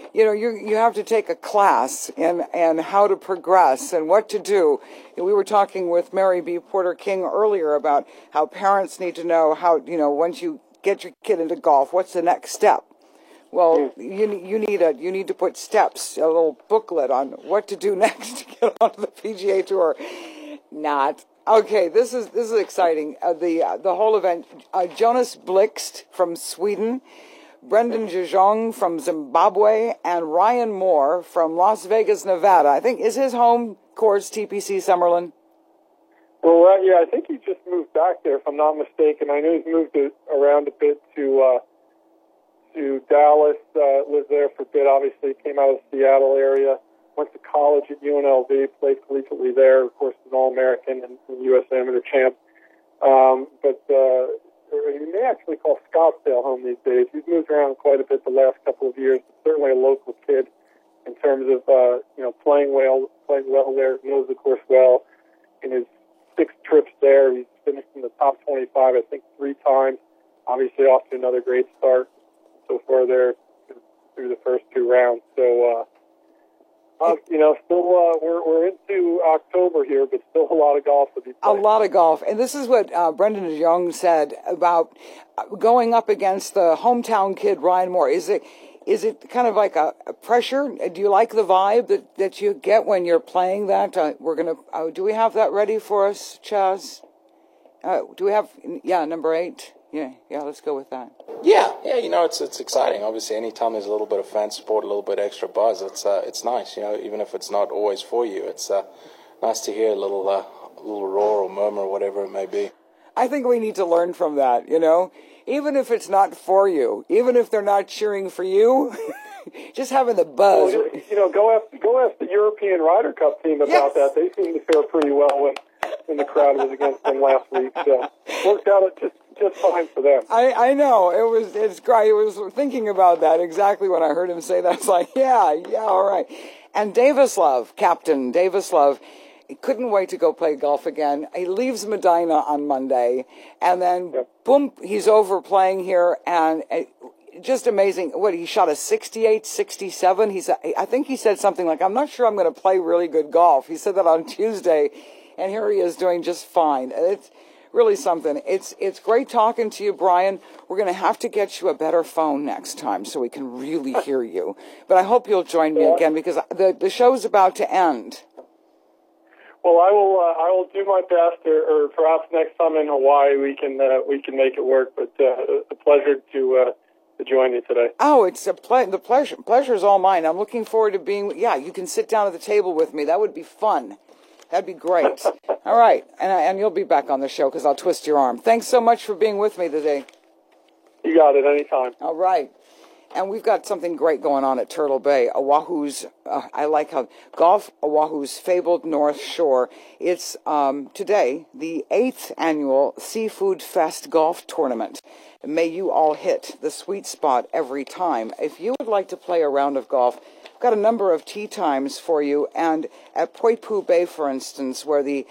you know, you have to take a class in how to progress and what to do. We were talking with Mary B. Porter King earlier about how parents need to know how, you know, once you get your kid into golf, what's the next step? Well, you need to put steps, a little booklet on what to do next to get onto the PGA Tour. Not. Okay, this is exciting. The whole event, Jonas Blixt from Sweden, Brendan Jejong from Zimbabwe, and Ryan Moore from Las Vegas, Nevada. I think, is his home course TPC Summerlin? Well, yeah, I think he just moved back there, if I'm not mistaken. I know he's moved around a bit to Dallas, lived there for a bit, obviously, came out of the Seattle area, went to college at UNLV, played collegiately there, of course, an All-American and U.S. Amateur champ. But you may actually call Scottsdale home these days. He's moved around quite a bit the last couple of years, but certainly a local kid in terms of, playing well there, knows the course well. In his 6 trips there, he's finished in the top 25, I think, 3 times. Obviously off to another great start so far there through the first 2 rounds. So, still we're into October here, but still a lot of golf to be played. A lot of golf. And this is what Brendan de Jong said about going up against the hometown kid, Ryan Moore. Is it kind of like a pressure? Do you like the vibe that you get when you're playing that? Do we have that ready for us, Chaz? Do we have, number 8? Yeah, let's go with that. Yeah, it's exciting. Obviously, anytime there's a little bit of fan support, a little bit extra buzz, it's nice. Even if it's not always for you, it's nice to hear a little roar or murmur, or whatever it may be. I think we need to learn from that. Even if it's not for you, even if they're not cheering for you, just having the buzz. Well, go ask the European Ryder Cup team about that. They seem to fare pretty well when the crowd was against them last week. So worked out just fine for them. I know. It's great. I was thinking about that exactly when I heard him say that. It's like, yeah, all right. And Captain Davislove, couldn't wait to go play golf again. He leaves Medina on Monday, and then boom, he's over playing here, and just amazing. He shot a 68, 67. I think he said something like, I'm not sure I'm going to play really good golf. He said that on Tuesday, and here he is doing just fine. It's really something. It's great talking to you, Brian. We're going to have to get you a better phone next time so we can really hear you. But I hope you'll join me again, because the show's about to end. Well, I will do my best, or perhaps next time in Hawaii we can make it work. But a pleasure to join you today. Oh, it's the pleasure is all mine. I'm looking forward to being. Yeah, you can sit down at the table with me. That would be fun. That'd be great. All right, and you'll be back on the show because I'll twist your arm. Thanks so much for being with me today. You got it. Anytime. All right. And we've got something great going on at Turtle Bay. Oahu's, I like how golf, Oahu's fabled North Shore. It's today the 8th annual Seafood Fest Golf Tournament. May you all hit the sweet spot every time. If you would like to play a round of golf, I've got a number of tee times for you. And at Poipu Bay, for instance, where the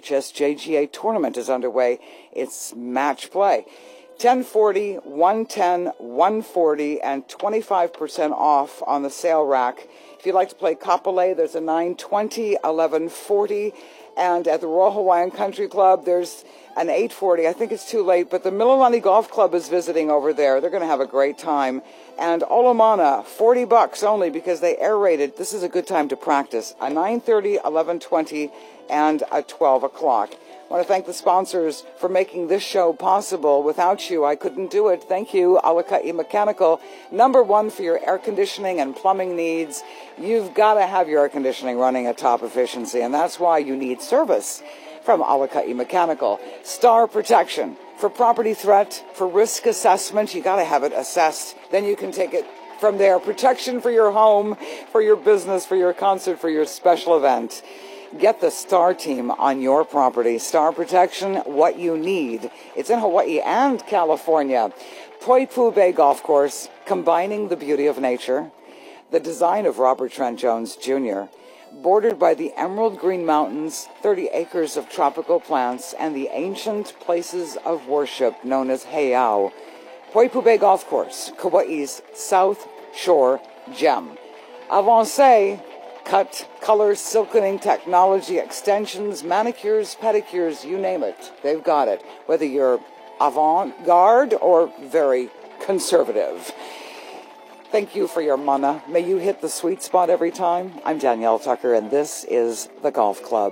HSJGA tournament is underway, it's match play. 1040, 110, 140, and 25% off on the sale rack. If you'd like to play Kapolei, there's a 920, 1140, and at the Royal Hawaiian Country Club, there's an 840. I think it's too late, but the Mililani Golf Club is visiting over there. They're going to have a great time. And Olomana, $40 only because they aerated. This is a good time to practice. A 9:30, 11:20, and a 12 o'clock. I want to thank the sponsors for making this show possible. Without you, I couldn't do it. Thank you, Alakai Mechanical. #1 for your air conditioning and plumbing needs. You've got to have your air conditioning running at top efficiency, and that's why you need service from Alakai Mechanical. Star Protection. For property threat, for risk assessment, you got to have it assessed. Then you can take it from there. Protection for your home, for your business, for your concert, for your special event. Get the Star Team on your property. Star Protection, what you need. It's in Hawaii and California. Poipu Bay Golf Course, combining the beauty of nature, the design of Robert Trent Jones Jr., bordered by the emerald green mountains, 30 acres of tropical plants, and the ancient places of worship known as Heiau. Poipu Bay Golf Course, Kauai's South Shore gem. Avancé, cut, color, silkening technology, extensions, manicures, pedicures, you name it. They've got it. Whether you're avant-garde or very conservative. Thank you for your mana. May you hit the sweet spot every time. I'm Danielle Tucker, and this is The Golf Club.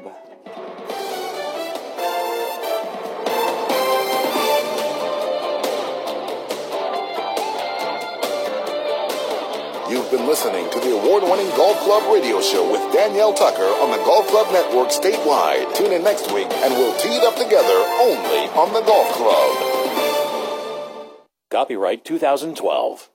You've been listening to the award-winning Golf Club radio show with Danielle Tucker on the Golf Club Network statewide. Tune in next week and we'll tee it up together only on the Golf Club. Copyright 2012.